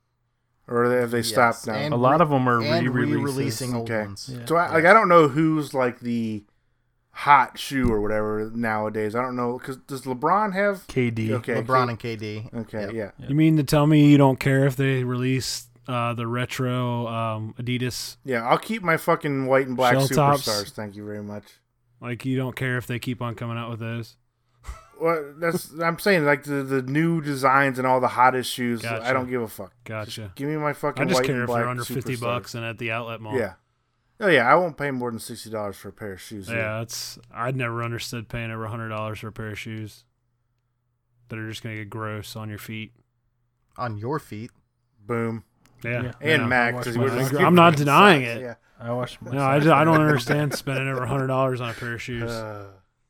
Or have they Yes, stopped now? and A lot of them are and re-releases. re-releasing old Okay. ones. Yeah. So I, like I don't know who's like the hot shoe or whatever nowadays. I don't know because does LeBron have? K D. Okay, LeBron K- and K D. Okay, Yep. yeah. Yeah. you mean to tell me you don't care if they release uh, the retro um, Adidas? Yeah, I'll keep my fucking white and black Shell tops. superstars. Thank you very much. Like you don't care if they keep on coming out with those? Well, that's I'm saying like the, the new designs and all the hottest shoes. Gotcha. I don't give a fuck. Gotcha. Give me my fucking. I just white care and if black they're under fifty superstars. bucks and at the outlet mall. Yeah. Oh yeah, I won't pay more than sixty dollars for a pair of shoes. Yeah, that's I'd never understood paying over a hundred dollars for a pair of shoes that are just gonna get gross on your feet. On your feet. Boom. Yeah, Yeah. And yeah. Mac, I because watched we're my- just I'm giving not it denying sucks, it. Yeah. I watched my No, I, just, I don't understand spending over a hundred dollars on a pair of shoes. Uh,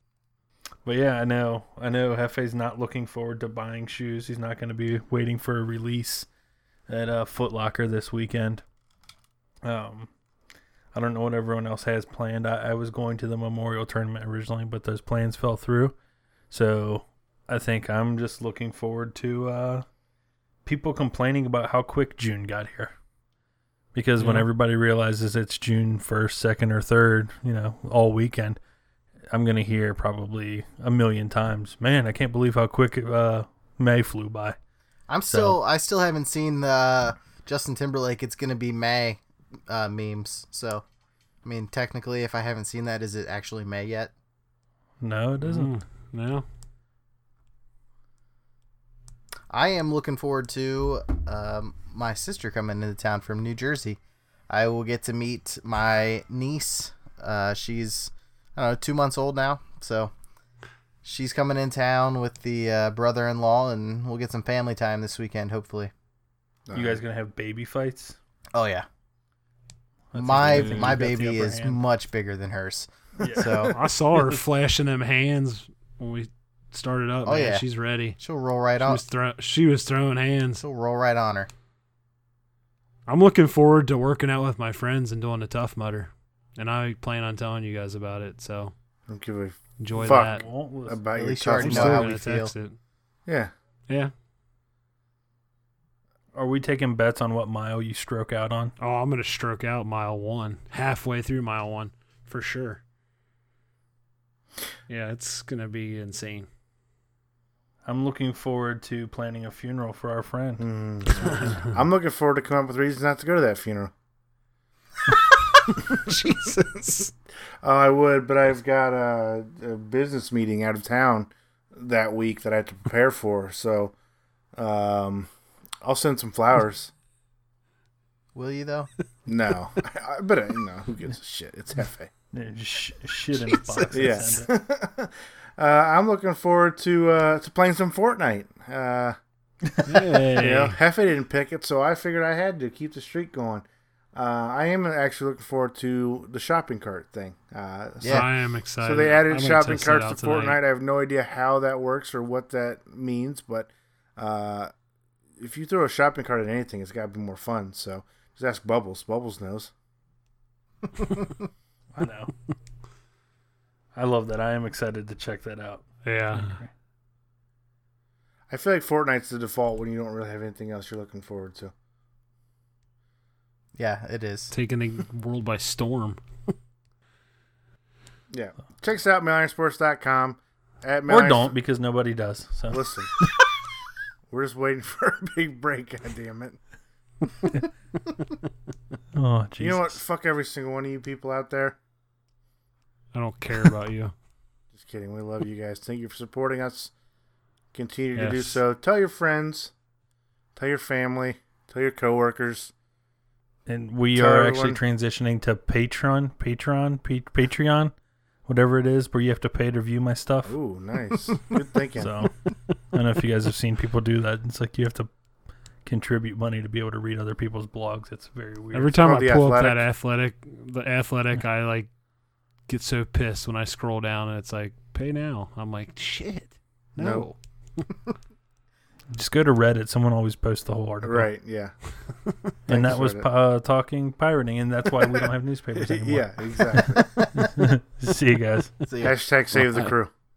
But yeah, I know. I know Hefe's not looking forward to buying shoes. He's not going to be waiting for a release at uh, Foot Locker this weekend. Um, I don't know what everyone else has planned. I, I was going to the Memorial Tournament originally, but those plans fell through. So I think I'm just looking forward to uh, people complaining about how quick June got here. Because when Yeah. everybody realizes it's June first, second, or third, you know, all weekend, I'm going to hear probably a million times, man, I can't believe how quick uh, May flew by. I'm So- still. I still haven't seen the Justin Timberlake. It's gonna be May uh, memes. So, I mean, technically, if I haven't seen that, is it actually May yet? No, it doesn't. Mm, no. I am looking forward to um, my sister coming into town from New Jersey. I will get to meet my niece. Uh, she's I don't know two months old now, so she's coming in town with the uh, brother-in-law, and we'll get some family time this weekend, hopefully. You guys going to have baby fights? Oh yeah, That's my amazing. my You got the baby upper is hand. much bigger than hers. Yeah. So I saw her flashing them hands when we started up. Oh, man. yeah. She's ready. she'll roll right She on. was, throw- she was throwing hands. She'll roll right on her. I'm looking forward to working out with my friends and doing the Tough Mudder. And I plan on telling you guys about it, so don't give a enjoy Fuck. that. Won't listen. about At your least you already tough know I'm how still we gonna feel. text it. Yeah. Yeah. Are we taking bets on what mile you stroke out on? Oh, I'm gonna stroke out mile one, halfway through mile one, for sure. Yeah, it's gonna be insane. I'm looking forward to planning a funeral for our friend. Mm. I'm looking forward to coming up with reasons not to go to that funeral. Jesus. Oh, I would, but I've got a, a business meeting out of town that week that I have to prepare for. So, um, I'll send some flowers. Will you though? No, I, but uh, you know who gives a shit? It's Hefe. Yeah, just sh- shit in the box. and Yes. send it. uh, I'm looking forward to uh, to playing some Fortnite. Uh, Hey. You know, Hefe didn't pick it, so I figured I had to keep the streak going. Uh, I am actually looking forward to the shopping cart thing. Uh, so, Yeah. I am excited. so they added I'm gonna shopping test carts it to out tonight. Fortnite. I have no idea how that works or what that means, but uh, if you throw a shopping cart at anything, it's got to be more fun. So just ask Bubbles. Bubbles knows. I know. I love that. I am excited to check that out. Yeah. I feel like Fortnite's the default when you don't really have anything else you're looking forward to. Yeah, it is. Taking the world by storm. Yeah. Check us out, mail iron sports dot com. At Or Mail don't, because nobody does. So Listen. We're just waiting for a big break, goddammit. Oh, Jesus. You know what? Fuck every single one of you people out there. I don't care about you. Just kidding. We love you guys. Thank you for supporting us. Continue to do Yes. so. Tell your friends. Tell your family. Tell your coworkers. And we Tell are everyone- actually transitioning to Patreon, Patreon, pa- Patreon, whatever it is, where you have to pay to view my stuff. Ooh, nice. Good thinking. So I don't know if you guys have seen people do that. It's like you have to contribute money to be able to read other people's blogs. It's very weird. Every time I called The pull up Athletic. that athletic, the athletic, I like get so pissed when I scroll down and it's like pay now. I'm like shit. No. Just go to Reddit. Someone always posts the whole article. Right, yeah. And that Thanks, was Reddit. uh, talking pirating, and that's why we don't have newspapers anymore. Yeah, exactly. See you guys. So, yeah. Hashtag save the crew.